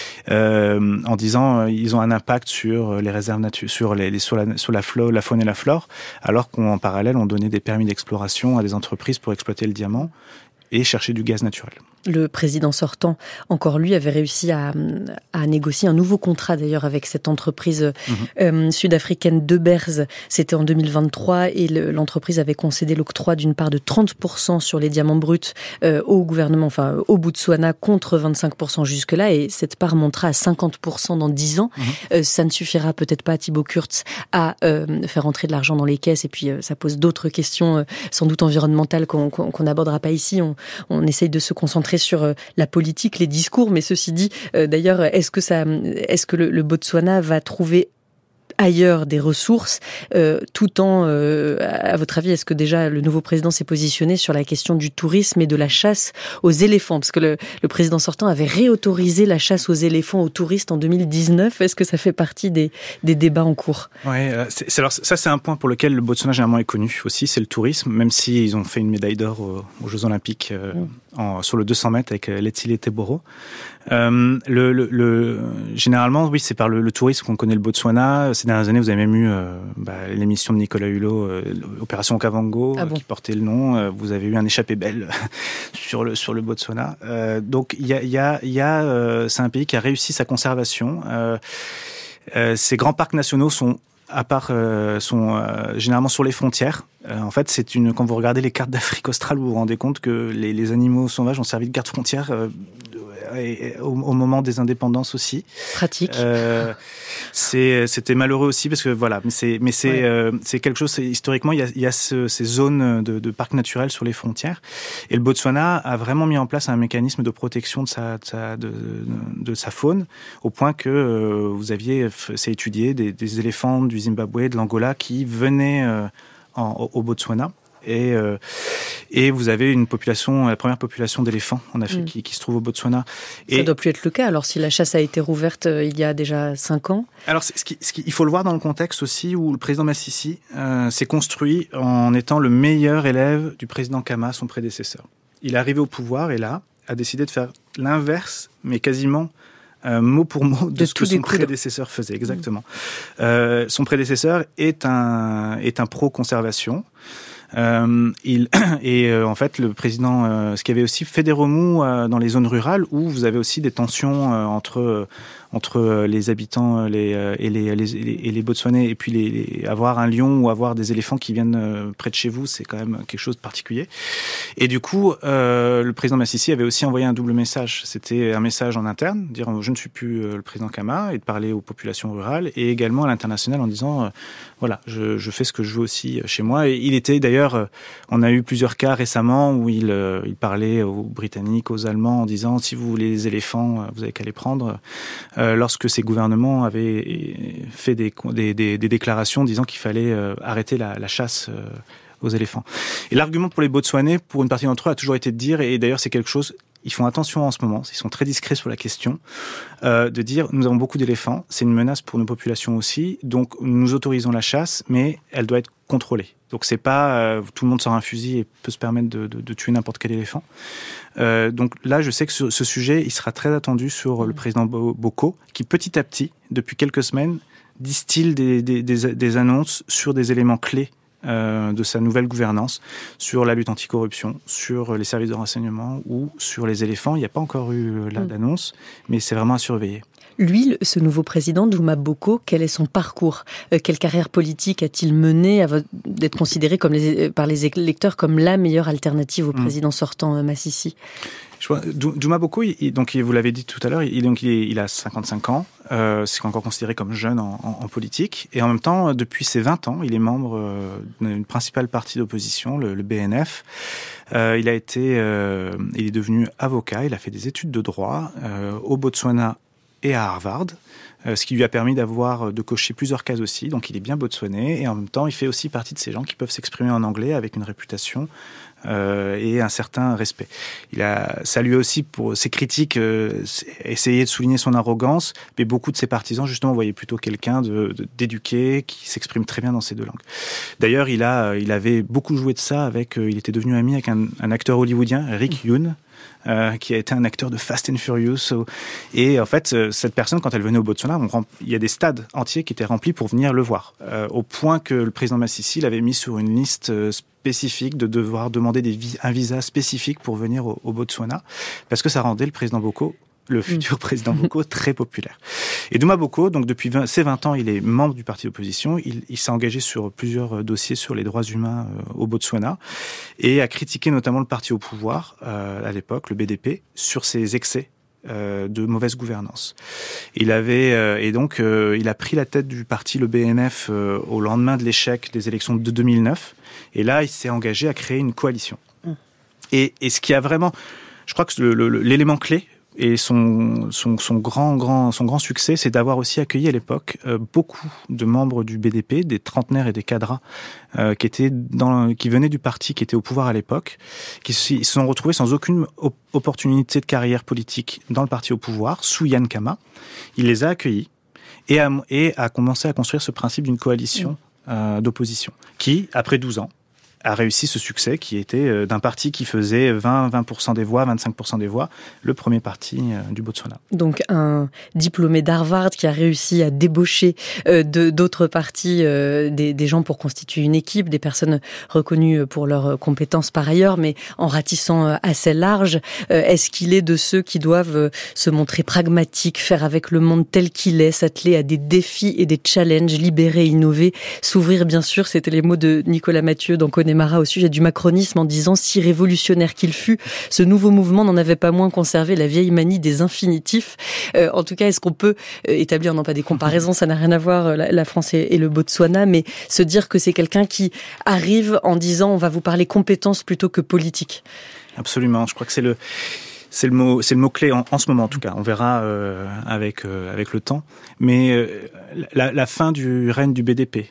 en disant ils ont un impact sur les réserves sur la faune et la flore, alors qu'en parallèle on donnait des permis d'exploration à des entreprises pour exploiter le diamant et chercher du gaz naturel. Le président sortant, encore lui, avait réussi à négocier un nouveau contrat d'ailleurs avec cette entreprise sud-africaine De Beers. C'était en 2023 et l'entreprise avait concédé l'octroi d'une part de 30% sur les diamants bruts au gouvernement, enfin au Botswana, contre 25% jusque-là, et cette part montera à 50% dans 10 ans. Ça ne suffira peut-être pas à Thibaut Kurz à faire entrer de l'argent dans les caisses, et puis ça pose d'autres questions sans doute environnementales qu'on n'abordera pas ici. On essaye de se concentrer sur la politique, les discours, mais ceci dit, d'ailleurs, est-ce que le Botswana va trouver ailleurs des ressources, tout en, à votre avis, est-ce que déjà le nouveau président s'est positionné sur la question du tourisme et de la chasse aux éléphants? Parce que le président sortant avait réautorisé la chasse aux éléphants aux touristes en 2019. Est-ce que ça fait partie des débats en cours? Oui, alors ça c'est un point pour lequel le Botswana généralement est connu aussi, c'est le tourisme, même s'ils ont fait une médaille d'or aux Jeux Olympiques sur le 200 mètres avec Letsile Teboro. Généralement, oui, c'est par le tourisme qu'on connaît le Botswana. Ces dernières années, vous avez même eu l'émission de Nicolas Hulot, Opération Kavango, qui portait le nom. Vous avez eu un échappé belle sur le Botswana. Donc, c'est un pays qui a réussi sa conservation. Ces grands parcs nationaux sont généralement sur les frontières. En fait, quand vous regardez les cartes d'Afrique australe, vous vous rendez compte que les animaux sauvages ont servi de garde-frontière au moment des indépendances aussi. Pratique. C'était malheureux aussi parce que voilà, mais c'est quelque chose. Historiquement, il y a ces zones de parcs naturels sur les frontières, et le Botswana a vraiment mis en place un mécanisme de protection de sa faune, au point que vous aviez étudié des éléphants du Zimbabwe, de l'Angola qui venaient au Botswana. Et vous avez la première population d'éléphants en Afrique qui se trouve au Botswana. Ça doit plus être le cas, alors si la chasse a été rouverte il y a déjà 5 ans. Alors il faut le voir dans le contexte aussi où le président Masisi s'est construit en étant le meilleur élève du président Khama, son prédécesseur. Il est arrivé au pouvoir et là a décidé de faire l'inverse, mais quasiment mot pour mot de ce que son prédécesseur faisait. Exactement. Son prédécesseur est un pro-conservation. En fait, le président, ce qui avait aussi fait des remous dans les zones rurales où vous avez aussi des tensions entre les habitants et les Botswanais, et puis avoir un lion ou avoir des éléphants qui viennent près de chez vous, c'est quand même quelque chose de particulier. Et du coup, le président Masisi avait aussi envoyé un double message. C'était un message en interne, dire je ne suis plus le président Khama, et de parler aux populations rurales, et également à l'international en disant voilà, je fais ce que je veux aussi chez moi. Et il était d'ailleurs, on a eu plusieurs cas récemment où il parlait aux Britanniques, aux Allemands, en disant si vous voulez les éléphants, vous avez qu'à les prendre. Lorsque ces gouvernements avaient fait des déclarations disant qu'il fallait arrêter la chasse aux éléphants. Et l'argument pour les Botswanais, pour une partie d'entre eux, a toujours été de dire, et d'ailleurs c'est quelque chose, ils font attention en ce moment, ils sont très discrets sur la question, de dire nous avons beaucoup d'éléphants, c'est une menace pour nos populations aussi, donc nous autorisons la chasse, mais elle doit être contrôlée. Donc c'est pas tout le monde sort un fusil et peut se permettre de tuer n'importe quel éléphant. Donc là, je sais que ce sujet, il sera très attendu sur le président Boko, qui petit à petit, depuis quelques semaines, distille des annonces sur des éléments clés de sa nouvelle gouvernance, sur la lutte anticorruption, sur les services de renseignement ou sur les éléphants. Il n'y a pas encore eu d'annonce, mais c'est vraiment à surveiller. Lui, ce nouveau président, Douma Boko, quel est son parcours ? Quelle carrière politique a-t-il mené d'être considéré par les électeurs comme la meilleure alternative au président sortant Massissi ? Douma Boko, donc vous l'avez dit tout à l'heure, il a 55 ans, c'est encore considéré comme jeune en politique, et en même temps, depuis ses 20 ans, il est membre d'une principale partie d'opposition, le BNF. Il est devenu avocat, il a fait des études de droit au Botswana et à Harvard, ce qui lui a permis de cocher plusieurs cases aussi. Donc il est bien botswanais et en même temps il fait aussi partie de ces gens qui peuvent s'exprimer en anglais avec une réputation et un certain respect. Ça lui a aussi, pour ses critiques, essayé de souligner son arrogance, mais beaucoup de ses partisans justement voyaient plutôt quelqu'un d'éduqué qui s'exprime très bien dans ces deux langues. D'ailleurs il avait beaucoup joué de ça il était devenu ami avec un acteur hollywoodien, Rick Yoon, qui a été un acteur de Fast and Furious. Et en fait, cette personne, quand elle venait au Botswana, il y a des stades entiers qui étaient remplis pour venir le voir. Au point que le président Massissi l'avait mis sur une liste spécifique de devoir demander un visa spécifique pour venir au Botswana, parce que ça rendait le président Boko, le futur président Boko, très populaire. Et Douma Boko, donc depuis ses 20 ans, il est membre du parti d'opposition. Il s'est engagé sur plusieurs dossiers sur les droits humains au Botswana et a critiqué notamment le parti au pouvoir, à l'époque, le BDP, sur ses excès de mauvaise gouvernance. Il a pris la tête du parti, le BNF, au lendemain de l'échec des élections de 2009. Et là, il s'est engagé à créer une coalition. Et ce qui a vraiment, je crois que l'élément clé, et son grand succès, c'est d'avoir aussi accueilli à l'époque beaucoup de membres du BDP, des trentenaires et des cadras qui venaient du parti qui était au pouvoir à l'époque, qui se sont retrouvés sans aucune opportunité de carrière politique dans le parti au pouvoir, sous Yann Kama. Il les a accueillis et a commencé à construire ce principe d'une coalition d'opposition qui, après 12 ans, a réussi ce succès qui était d'un parti qui faisait 20% des voix, 25% des voix, le premier parti du Botswana. Donc un diplômé d'Harvard qui a réussi à débaucher d'autres partis des gens pour constituer une équipe, des personnes reconnues pour leurs compétences par ailleurs, mais en ratissant assez large. Est-ce qu'il est de ceux qui doivent se montrer pragmatiques, faire avec le monde tel qu'il est, s'atteler à des défis et des challenges, libérer, innover, s'ouvrir bien sûr, c'était les mots de Nicolas Mathieu dans Connemara au sujet du macronisme en disant « Si révolutionnaire qu'il fut, ce nouveau mouvement n'en avait pas moins conservé la vieille manie des infinitifs. » En tout cas, est-ce qu'on peut établir, non pas des comparaisons, ça n'a rien à voir, la France et le Botswana, mais se dire que c'est quelqu'un qui arrive en disant « On va vous parler compétences plutôt que politique ». Absolument, je crois que c'est le mot clé en ce moment en tout cas. On verra avec le temps. Mais la fin du règne du BDP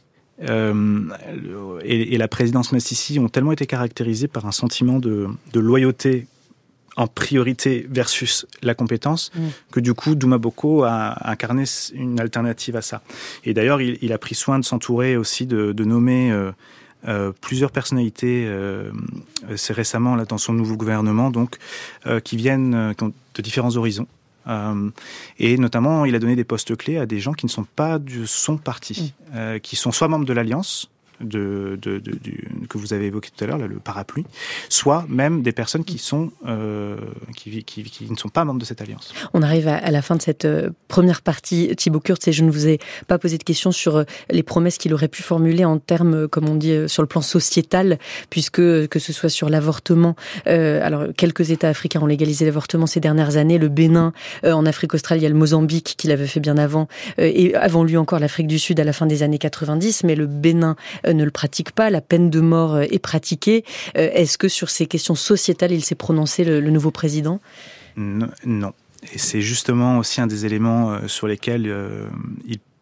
et la présidence Massissi ont tellement été caractérisées par un sentiment de loyauté en priorité versus la compétence, que du coup Douma Boko a incarné une alternative à ça. Et d'ailleurs, il a pris soin de s'entourer aussi de nommer plusieurs personnalités c'est récemment là dans son nouveau gouvernement donc qui viennent de différents horizons et notamment il a donné des postes clés à des gens qui ne sont pas de son parti, qui sont soit membres de l'Alliance que vous avez évoqué tout à l'heure, là, le parapluie, soit même des personnes qui sont qui ne sont pas membres de cette alliance. On arrive à la fin de cette première partie. Thibaut Kurtz, et je ne vous ai pas posé de questions sur les promesses qu'il aurait pu formuler en termes, comme on dit, sur le plan sociétal, puisque que ce soit sur l'avortement, alors quelques États africains ont légalisé l'avortement ces dernières années, le Bénin, en Afrique australe, il y a le Mozambique qui l'avait fait bien avant, et avant lui encore l'Afrique du Sud à la fin des années 90, mais le Bénin ne le pratique pas, la peine de mort est pratiquée. Est-ce que sur ces questions sociétales, il s'est prononcé, le nouveau président ? Non. Et c'est justement aussi un des éléments sur lesquels il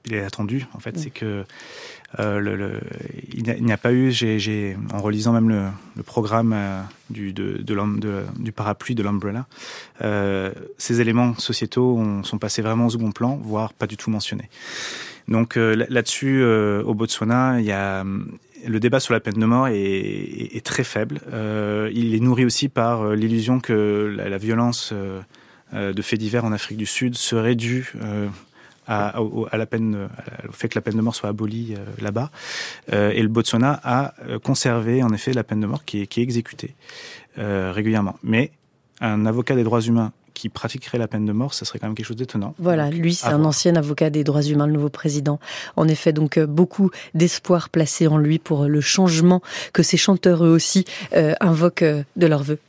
il est attendu. En fait, c'est que il n'y a pas eu. J'ai en relisant même le programme du parapluie de l'Umbrella, ces éléments sociétaux sont passés vraiment au second plan, voire pas du tout mentionnés. Donc là-dessus, au Botswana, il y a le débat sur la peine de mort est très faible. Il est nourri aussi par l'illusion que la violence de faits divers en Afrique du Sud serait due au fait que la peine de mort soit abolie là-bas. Et le Botswana a conservé en effet la peine de mort qui est exécutée régulièrement. Mais un avocat des droits humains qui pratiquerait la peine de mort, ça serait quand même quelque chose d'étonnant. Voilà, lui, c'est un ancien avocat des droits humains, le nouveau président. En effet, donc beaucoup d'espoir placé en lui pour le changement que ces chanteurs, eux aussi, invoquent de leur vœu.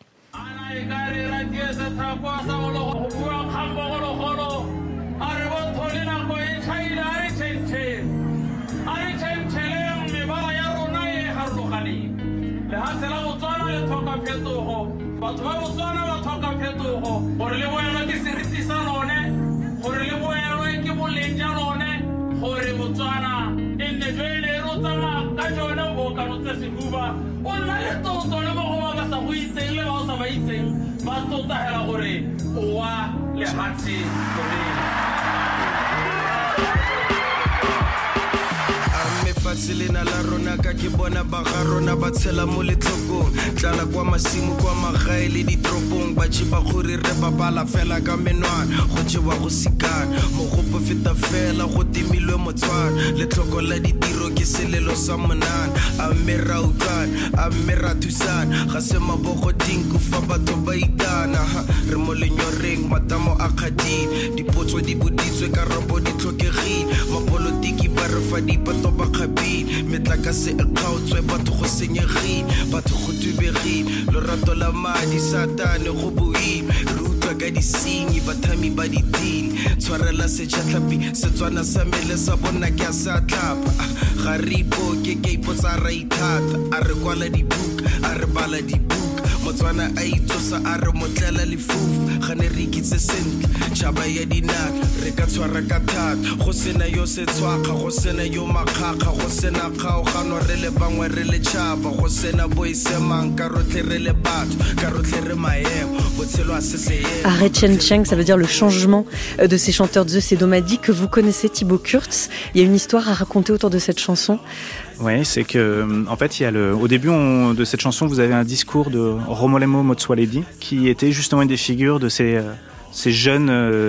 Selena la rona ka ke bona ba ga rona ba tshela mo letlokong tlala kwa masimo kwa magae le ditropong ba tshi ba gore re ba bala fela ka menwana go tsewa go sikana mogopo feta fela go timilwe motswana letloko la ditiro ke selelo sa monana a mera utlwana a mera thusana ga se mabogo dinku fa batho ba itana re mo lenyoreng matamo a kgadile dipotso di boditswe ka robo di tlhokegile mapolotiki ba re fa dipato ba metlakase e kgaotswe batho go senyegile batho go tubegile lorato la madi satane go boile re utlwa ka disenyi bathami ba ditile tshwarela setšhatlapi setswana sa mele sa bona ke a sa tlapa ga re ipoke ke ipotsa ra ithata a re kwala dibuka a re bala dibuka motswana a itsosa a re motlela lefufu ga ne re ikitse sentle tšhaba ya dinaka re ka tshwara ka thata go sena yo se tshwakga go sena yo makgakga go sena kgaogano re le bangwe re le tšhaba go sena boisemang ka rotlhe re le batho ka rotlhe re maemo botshelo a se seemo. Arrête Chen Cheng, ça veut dire le changement de ces chanteurs de The Sedomadi que vous connaissez, Thibaut Kurtz. Il y a une histoire à raconter autour de cette chanson. Oui, c'est que en fait, il y a au début de cette chanson, vous avez un discours de Romolemo Motsoaledi qui était justement une des figures de ces jeunes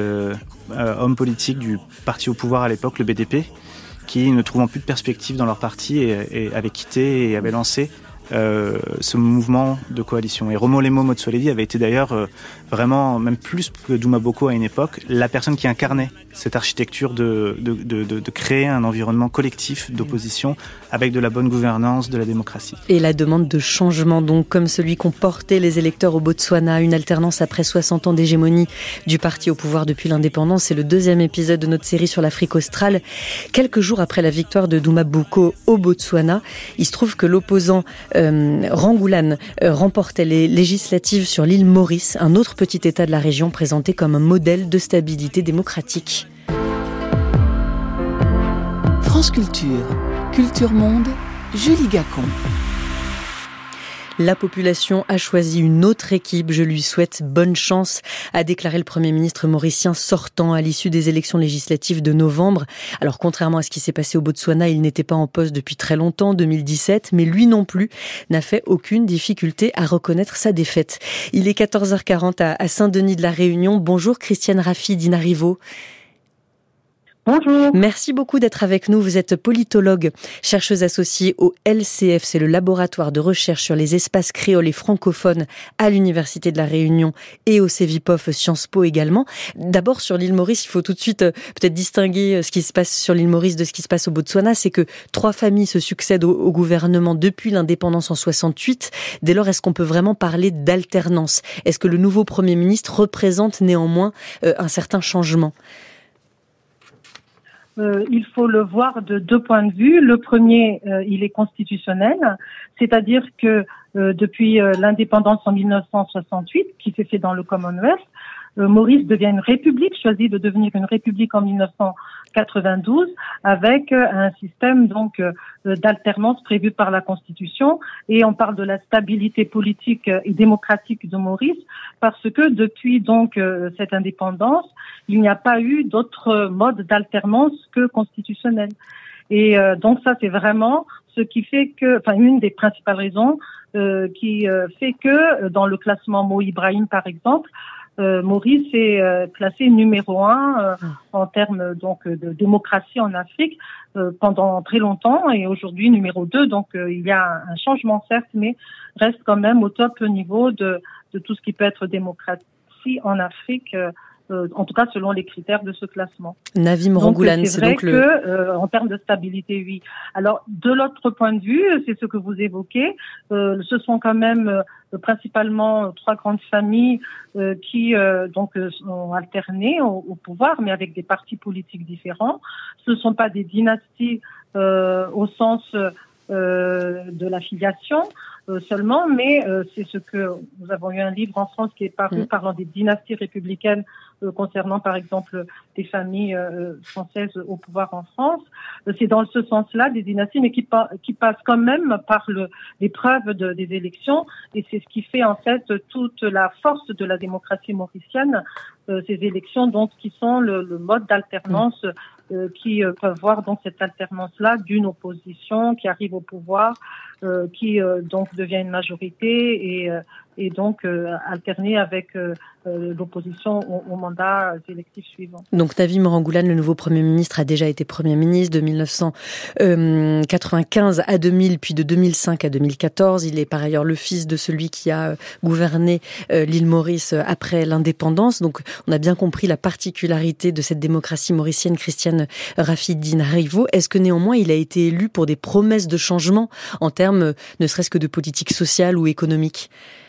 hommes politiques du parti au pouvoir à l'époque, le BDP, qui, ne trouvant plus de perspective dans leur parti, et avaient quitté et avaient lancé ce mouvement de coalition. Et Romolemo Motsoaledi avait été d'ailleurs vraiment, même plus que Duma Boko à une époque, la personne qui incarnait cette architecture de créer un environnement collectif d'opposition avec de la bonne gouvernance, de la démocratie. Et la demande de changement, donc, comme celui qu'ont porté les électeurs au Botswana, une alternance après 60 ans d'hégémonie du parti au pouvoir depuis l'indépendance. C'est le deuxième épisode de notre série sur l'Afrique australe. Quelques jours après la victoire de Duma Boko au Botswana, il se trouve que l'opposant Rangoulane remportait les législatives sur l'île Maurice, un autre petit État de la région présenté comme un modèle de stabilité démocratique. France Culture, Culture Monde, Julie Gacon. La population a choisi une autre équipe. Je lui souhaite bonne chance, a déclaré le Premier ministre mauricien sortant à l'issue des élections législatives de novembre. Alors, contrairement à ce qui s'est passé au Botswana, il n'était pas en poste depuis très longtemps, 2017, mais lui non plus n'a fait aucune difficulté à reconnaître sa défaite. Il est 14h40 à Saint-Denis de la Réunion. Bonjour Christiane Raffi d'Inarivo. Bonjour. Merci beaucoup d'être avec nous. Vous êtes politologue, chercheuse associée au LCF, c'est le laboratoire de recherche sur les espaces créoles et francophones à l'Université de la Réunion et au CEVIPOF Sciences Po également. D'abord, sur l'île Maurice, il faut tout de suite peut-être distinguer ce qui se passe sur l'île Maurice de ce qui se passe au Botswana. C'est que 3 familles se succèdent au gouvernement depuis l'indépendance en 68. Dès lors, est-ce qu'on peut vraiment parler d'alternance? Est-ce que le nouveau Premier ministre représente néanmoins un certain changement? Il faut le voir de 2 points de vue. Le premier, il est constitutionnel, c'est-à-dire que depuis l'indépendance en 1968, qui s'est fait dans le Commonwealth, Maurice devient une république, choisit de devenir une république en 92 avec un système donc d'alternance prévu par la Constitution, et on parle de la stabilité politique et démocratique de Maurice parce que depuis donc cette indépendance, il n'y a pas eu d'autre mode d'alternance que constitutionnel. Et donc ça, c'est vraiment ce qui fait que, enfin, une des principales raisons qui fait que dans le classement Mo Ibrahim, par exemple, Maurice est classé numéro 1 en termes donc de démocratie en Afrique pendant très longtemps, et aujourd'hui numéro 2. Donc il y a un changement certes, mais reste quand même au top niveau de tout ce qui peut être démocratie en Afrique. En tout cas selon les critères de ce classement. Navim Rangoulane, c'est vrai que en termes de stabilité, oui. Alors de l'autre point de vue, c'est ce que vous évoquez, ce sont quand même principalement 3 grandes familles qui donc sont alternées au pouvoir, mais avec des partis politiques différents. Ce ne sont pas des dynasties au sens de la filiation seulement, mais c'est ce que nous avons eu un livre en France qui est paru parlant des dynasties républicaines concernant par exemple des familles françaises au pouvoir en France. C'est dans ce sens-là des dynasties, mais qui passent quand même par l'épreuve des élections, et c'est ce qui fait en fait toute la force de la démocratie mauricienne, ces élections donc qui sont le mode d'alternance qui peuvent voir donc cette alternance-là d'une opposition qui arrive au pouvoir, qui donc devient une majorité et donc alterner avec l'opposition au mandat électif suivant. Donc Navim Rangoulane, le nouveau Premier ministre, a déjà été Premier ministre de 1995 à 2000, puis de 2005 à 2014. Il est par ailleurs le fils de celui qui a gouverné l'île Maurice après l'indépendance. Donc on a bien compris la particularité de cette démocratie mauricienne. Christiane Rafidine Harivo, est-ce que néanmoins il a été élu pour des promesses de changement en termes ne serait-ce que de politique sociale ou économique?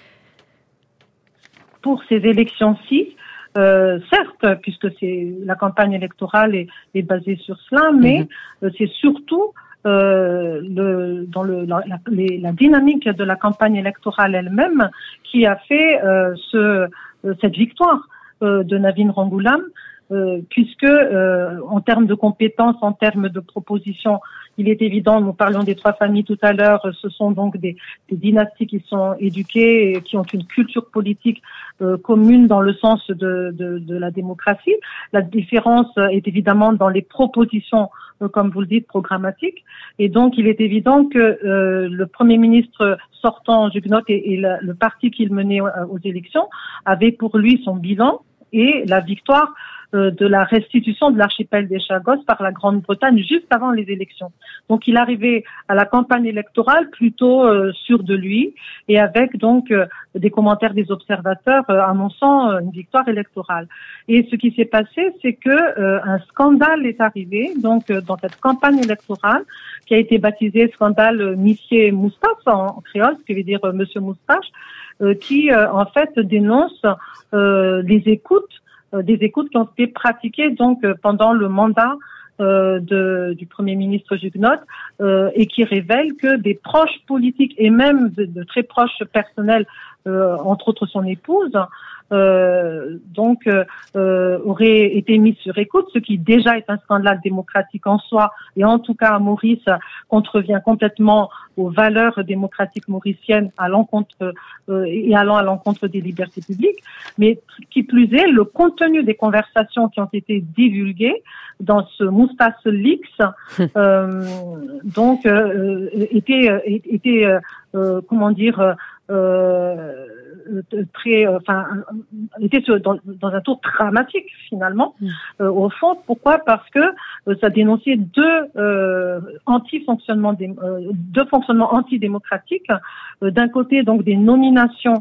Pour ces élections-ci, certes, puisque la campagne électorale est basée sur cela, mais c'est surtout dans la dynamique de la campagne électorale elle-même qui a fait cette victoire de Navim Rangoulane, puisque en termes de compétences, en termes de propositions, il est évident, nous parlions des 3 familles tout à l'heure, ce sont donc des dynasties qui sont éduquées et qui ont une culture politique commune dans le sens de la démocratie. La différence est évidemment dans les propositions, comme vous le dites, programmatiques. Et donc, il est évident que le Premier ministre sortant, Jugnot, et le parti qu'il menait aux élections avait pour lui son bilan et la victoire de la restitution de l'archipel des Chagos par la Grande-Bretagne juste avant les élections. Donc il arrivait à la campagne électorale plutôt sûr de lui, et avec donc des commentaires des observateurs annonçant une victoire électorale. Et ce qui s'est passé, c'est que un scandale est arrivé donc dans cette campagne électorale qui a été baptisé scandale Missier Moustache en créole, ce qui veut dire Monsieur Moustache, qui en fait dénonce des écoutes qui ont été pratiquées donc pendant le mandat du Premier ministre Jugnot, et qui révèlent que des proches politiques et même de très proches personnels, entre autres son épouse, aurait été mis sur écoute, ce qui déjà est un scandale démocratique en soi, et en tout cas à Maurice contrevient complètement aux valeurs démocratiques mauriciennes allant à l'encontre des libertés publiques. Mais qui plus est, le contenu des conversations qui ont été divulguées dans ce Moustache Leaks était était dans un tour dramatique finalement. Au fond, pourquoi? Parce que ça dénonçait deux fonctionnements antidémocratiques. D'un côté, donc des nominations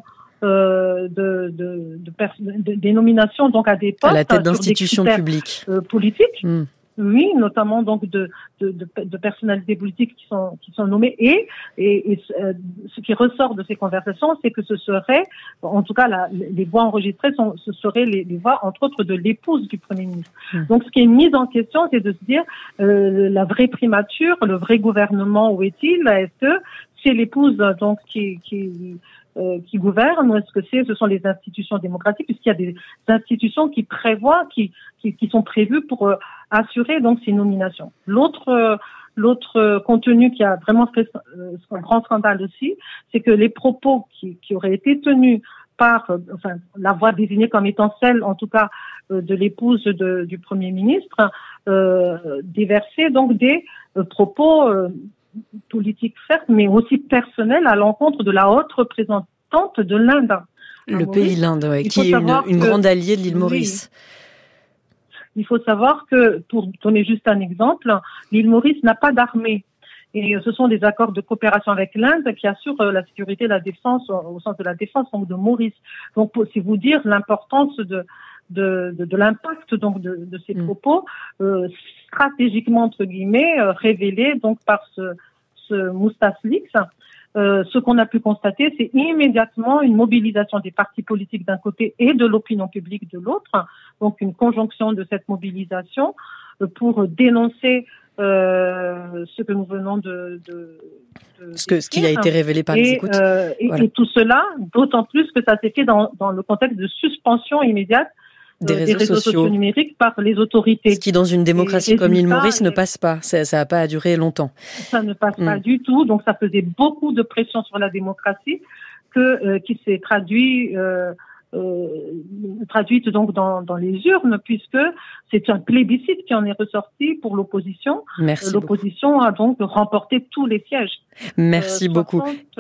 des nominations donc à des postes à la tête d'institutions publiques politiques. Oui, notamment donc de personnalités politiques qui sont nommées, et ce qui ressort de ces conversations, c'est que ce serait, en tout cas les voix enregistrées ce seraient les voix entre autres de l'épouse du Premier ministre. Donc ce qui est mis en question, c'est de se dire la vraie primature, le vrai gouvernement, où est-il? Est-ce que c'est l'épouse donc qui qui gouverne, ou est-ce que ce sont les institutions démocratiques, puisqu'il y a des institutions qui prévoient, qui sont prévues pour assurer donc ces nominations. L'autre contenu qui a vraiment fait un grand scandale aussi, c'est que les propos qui auraient été tenus par, la voix désignée comme étant celle, en tout cas, de l'épouse du Premier ministre, déversaient donc des propos politiques certes, mais aussi personnels à l'encontre de la haute représentante de l'Inde. Le pays l'Inde, qui est une grande alliée de l'île Maurice. Il faut savoir que, pour donner juste un exemple, l'île Maurice n'a pas d'armée. Et ce sont des accords de coopération avec l'Inde qui assurent la sécurité et la défense au sens de la défense donc de Maurice. Donc, c'est vous dire l'importance de l'impact donc de ces propos stratégiquement entre guillemets révélés donc par ce Moustache Leaks. Ce qu'on a pu constater, c'est immédiatement une mobilisation des partis politiques d'un côté et de l'opinion publique de l'autre, donc une conjonction de cette mobilisation pour dénoncer ce que nous venons ce qui a été révélé par les écoutes. Et tout cela, d'autant plus que ça s'est fait dans le contexte de suspension immédiate des réseaux sociaux numériques par les autorités. Ce qui, dans une démocratie comme l'île Maurice, ne passe pas. Ça n'a pas duré longtemps. Ça ne passe pas du tout. Donc, ça faisait beaucoup de pression sur la démocratie qui s'est traduite donc dans les urnes, puisque c'est un plébiscite qui en est ressorti pour l'opposition. Merci l'opposition a donc remporté tous les sièges. Merci beaucoup.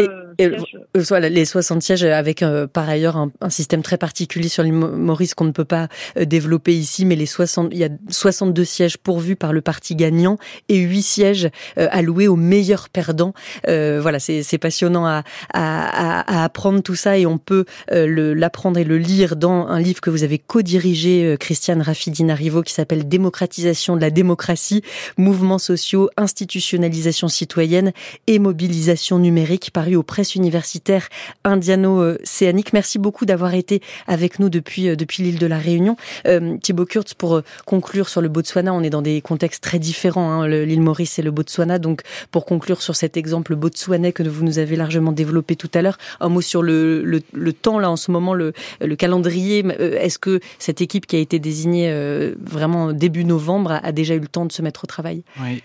Les 60 sièges avec par ailleurs un système très particulier sur l'île Maurice qu'on ne peut pas développer ici, mais il y a 62 sièges pourvus par le parti gagnant et 8 sièges alloués aux meilleurs perdants. C'est passionnant à apprendre tout ça, et on peut l'apprendre et le lire dans un livre que vous avez co-dirigé, Christiane Rafidi-Narivo, qui s'appelle Démocratisation de la démocratie, mouvements sociaux, institutionnalisation citoyenne et mobilisation numérique, paru aux presses universitaires indiano-océaniques. Merci beaucoup d'avoir été avec nous depuis l'île de la Réunion. Thibaut Kurtz, pour conclure sur le Botswana, on est dans des contextes très différents, l'île Maurice et le Botswana. Donc, pour conclure sur cet exemple botswanais que vous nous avez largement développé tout à l'heure, un mot sur le temps, là, en ce moment, le calendrier. Est-ce que cette équipe qui a été désignée vraiment début novembre a déjà eu le temps de se mettre au travail? Oui,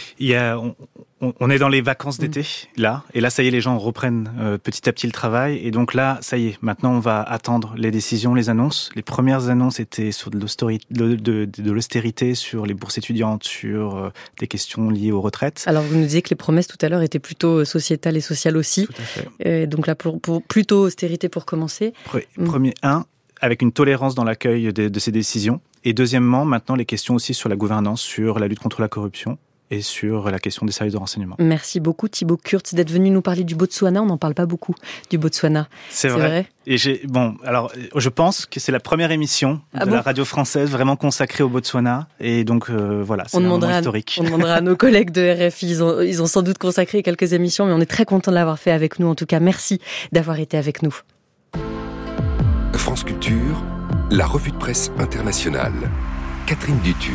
on est dans les vacances d'été, là. Et là, ça y est, les gens reprennent petit à petit le travail. Et donc là, ça y est, maintenant, on va attendre les décisions, les annonces. Les premières annonces étaient sur de l'austérité, sur les bourses étudiantes, sur des questions liées aux retraites. Alors, vous nous disiez que les promesses tout à l'heure étaient plutôt sociétales et sociales aussi. Tout à fait. Donc là, pour plutôt austérité pour commencer. Premier, avec une tolérance dans l'accueil de ces décisions. Et deuxièmement, maintenant, les questions aussi sur la gouvernance, sur la lutte contre la corruption et sur la question des services de renseignement. Merci beaucoup Thibaut Kurtz d'être venu nous parler du Botswana. On n'en parle pas beaucoup du Botswana. C'est vrai. Et je pense que c'est la première émission de la radio française vraiment consacrée au Botswana. Et donc voilà, c'est un moment historique. On demandera à nos collègues de RFI. Ils ont sans doute consacré quelques émissions, mais on est très content de l'avoir fait avec nous. En tout cas, merci d'avoir été avec nous. France Culture, la revue de presse internationale. Catherine Dutu.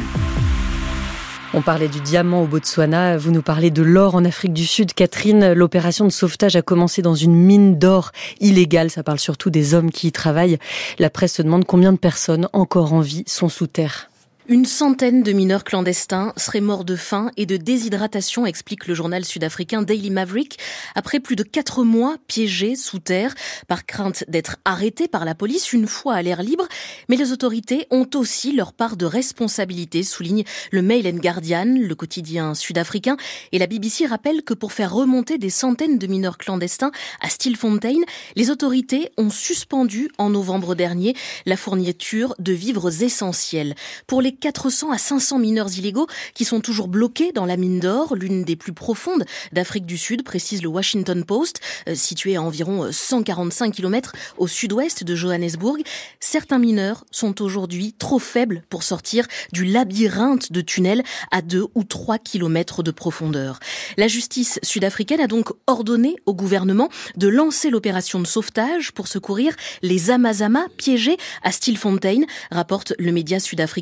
On parlait du diamant au Botswana, vous nous parlez de l'or en Afrique du Sud. Catherine, l'opération de sauvetage a commencé dans une mine d'or illégale. Ça parle surtout des hommes qui y travaillent. La presse se demande combien de personnes encore en vie sont sous terre. Une centaine de mineurs clandestins seraient morts de faim et de déshydratation, explique le journal sud-africain Daily Maverick, après plus de 4 mois piégés sous terre, par crainte d'être arrêtés par la police une fois à l'air libre. Mais les autorités ont aussi leur part de responsabilité, souligne le Mail and Guardian, le quotidien sud-africain. Et la BBC rappelle que pour faire remonter des centaines de mineurs clandestins à Stilfontein, les autorités ont suspendu en novembre dernier la fourniture de vivres essentiels. Pour les 400 à 500 mineurs illégaux qui sont toujours bloqués dans la mine d'or, l'une des plus profondes d'Afrique du Sud, précise le Washington Post, située à environ 145 km au sud-ouest de Johannesburg. Certains mineurs sont aujourd'hui trop faibles pour sortir du labyrinthe de tunnels à 2 ou 3 km de profondeur. La justice sud-africaine a donc ordonné au gouvernement de lancer l'opération de sauvetage pour secourir les Amazama piégés à Stilfontein, rapporte le média sud-africain News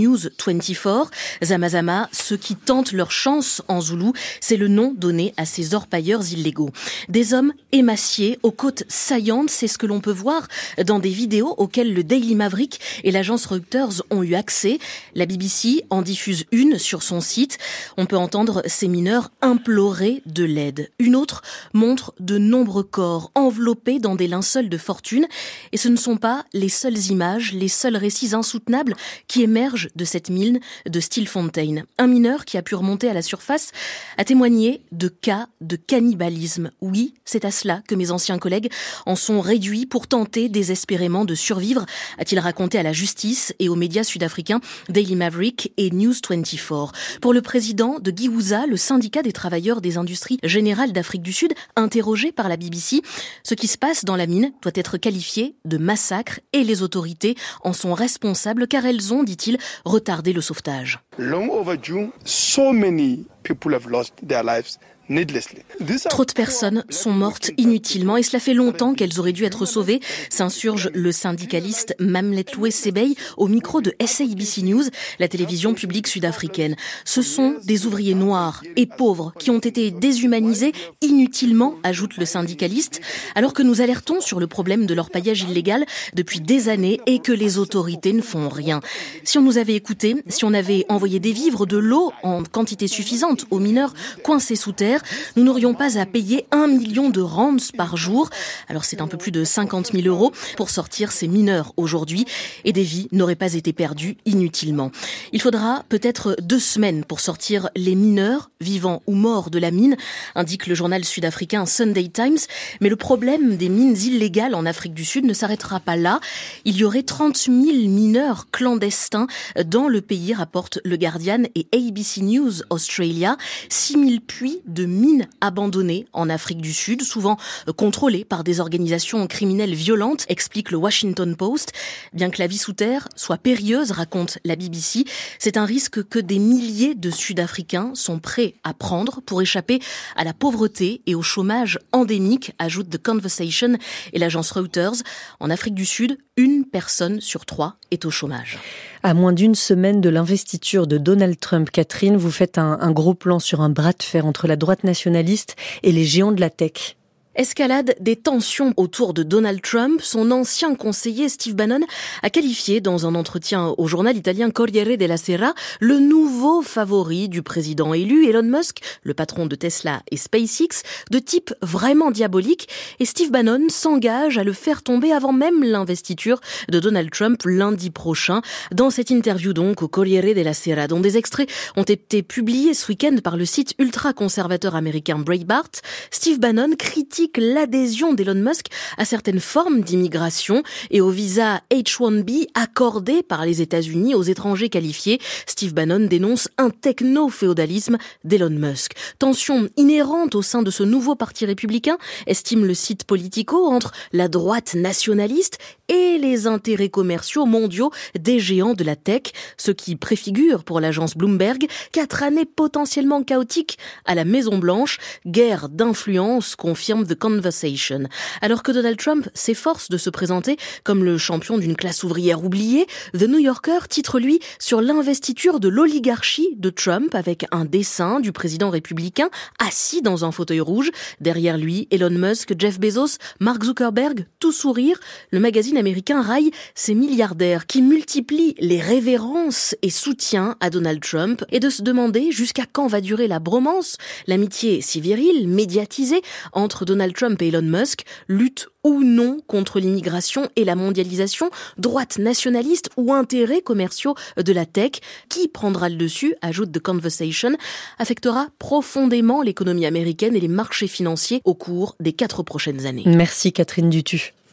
News 24. Zamazama, ceux qui tentent leur chance en zoulou, c'est le nom donné à ces orpailleurs illégaux. Des hommes émaciés, aux côtes saillantes, c'est ce que l'on peut voir dans des vidéos auxquelles le Daily Maverick et l'agence Reuters ont eu accès. La BBC en diffuse une sur son site. On peut entendre ces mineurs implorer de l'aide. Une autre montre de nombreux corps enveloppés dans des linceuls de fortune. Et ce ne sont pas les seules images, les seuls récits insoutenables qui émergent de cette mine de Stilfontein. Un mineur qui a pu remonter à la surface a témoigné de cas de cannibalisme. Oui, c'est à cela que mes anciens collègues en sont réduits pour tenter désespérément de survivre, a-t-il raconté à la justice et aux médias sud-africains Daily Maverick et News 24. Pour le président de Giwuza, le syndicat des travailleurs des industries générales d'Afrique du Sud, interrogé par la BBC, ce qui se passe dans la mine doit être qualifié de massacre et les autorités en sont responsables car elles ont, dit-il, retardé le sauvetage. Long overdue, so many people have lost their lives. Trop de personnes sont mortes inutilement et cela fait longtemps qu'elles auraient dû être sauvées, s'insurge le syndicaliste Mamletloué Sebei au micro de SABC News, la télévision publique sud-africaine. Ce sont des ouvriers noirs et pauvres qui ont été déshumanisés inutilement, ajoute le syndicaliste, alors que nous alertons sur le problème de l'orpaillage illégal depuis des années et que les autorités ne font rien. Si on nous avait écoutés, si on avait envoyé des vivres, de l'eau en quantité suffisante aux mineurs coincés sous terre, nous n'aurions pas à payer 1 million de rands par jour. Alors c'est un peu plus de 50 000 € pour sortir ces mineurs aujourd'hui et des vies n'auraient pas été perdues inutilement. Il faudra peut-être 2 semaines pour sortir les mineurs, vivants ou morts de la mine, indique le journal sud-africain Sunday Times. Mais le problème des mines illégales en Afrique du Sud ne s'arrêtera pas là. Il y aurait 30 000 mineurs clandestins dans le pays, rapporte le Guardian et ABC News Australia. 6 000 puits de mines abandonnées en Afrique du Sud, souvent contrôlées par des organisations criminelles violentes, explique le Washington Post. Bien que la vie sous terre soit périlleuse, raconte la BBC, c'est un risque que des milliers de Sud-Africains sont prêts à prendre pour échapper à la pauvreté et au chômage endémique, ajoute The Conversation et l'agence Reuters. En Afrique du Sud, 1 personne sur 3 est au chômage. À moins d'1 semaine de l'investiture de Donald Trump, Catherine, vous faites un gros plan sur un bras de fer entre la droite nationaliste et les géants de la tech. Escalade des tensions autour de Donald Trump. Son ancien conseiller Steve Bannon a qualifié dans un entretien au journal italien Corriere della Sera le nouveau favori du président élu, Elon Musk, le patron de Tesla et SpaceX, de type vraiment diabolique. Et Steve Bannon s'engage à le faire tomber avant même l'investiture de Donald Trump lundi prochain. Dans cette interview donc au Corriere della Sera, dont des extraits ont été publiés ce week-end par le site ultra-conservateur américain Breitbart, Steve Bannon critique l'adhésion d'Elon Musk à certaines formes d'immigration et au visa H-1B accordé par les États-Unis aux étrangers qualifiés. Steve Bannon dénonce un techno-féodalisme d'Elon Musk. Tension inhérente au sein de ce nouveau parti républicain, estime le site Politico, entre la droite nationaliste et les intérêts commerciaux mondiaux des géants de la tech, ce qui préfigure pour l'agence Bloomberg 4 années potentiellement chaotiques à la Maison-Blanche, guerre d'influence, confirme The Conversation. Alors que Donald Trump s'efforce de se présenter comme le champion d'une classe ouvrière oubliée, The New Yorker titre lui sur l'investiture de l'oligarchie de Trump avec un dessin du président républicain assis dans un fauteuil rouge. Derrière lui, Elon Musk, Jeff Bezos, Mark Zuckerberg, tout sourire. Le magazine américain raille ces milliardaires qui multiplient les révérences et soutiens à Donald Trump et de se demander jusqu'à quand va durer la bromance, l'amitié si virile, médiatisée entre Donald Trump et Elon Musk, lutte ou non contre l'immigration et la mondialisation, droite nationaliste ou intérêts commerciaux de la tech. Qui prendra le dessus, ajoute The Conversation, affectera profondément l'économie américaine et les marchés financiers au cours des 4 prochaines années. Merci Catherine Dutu.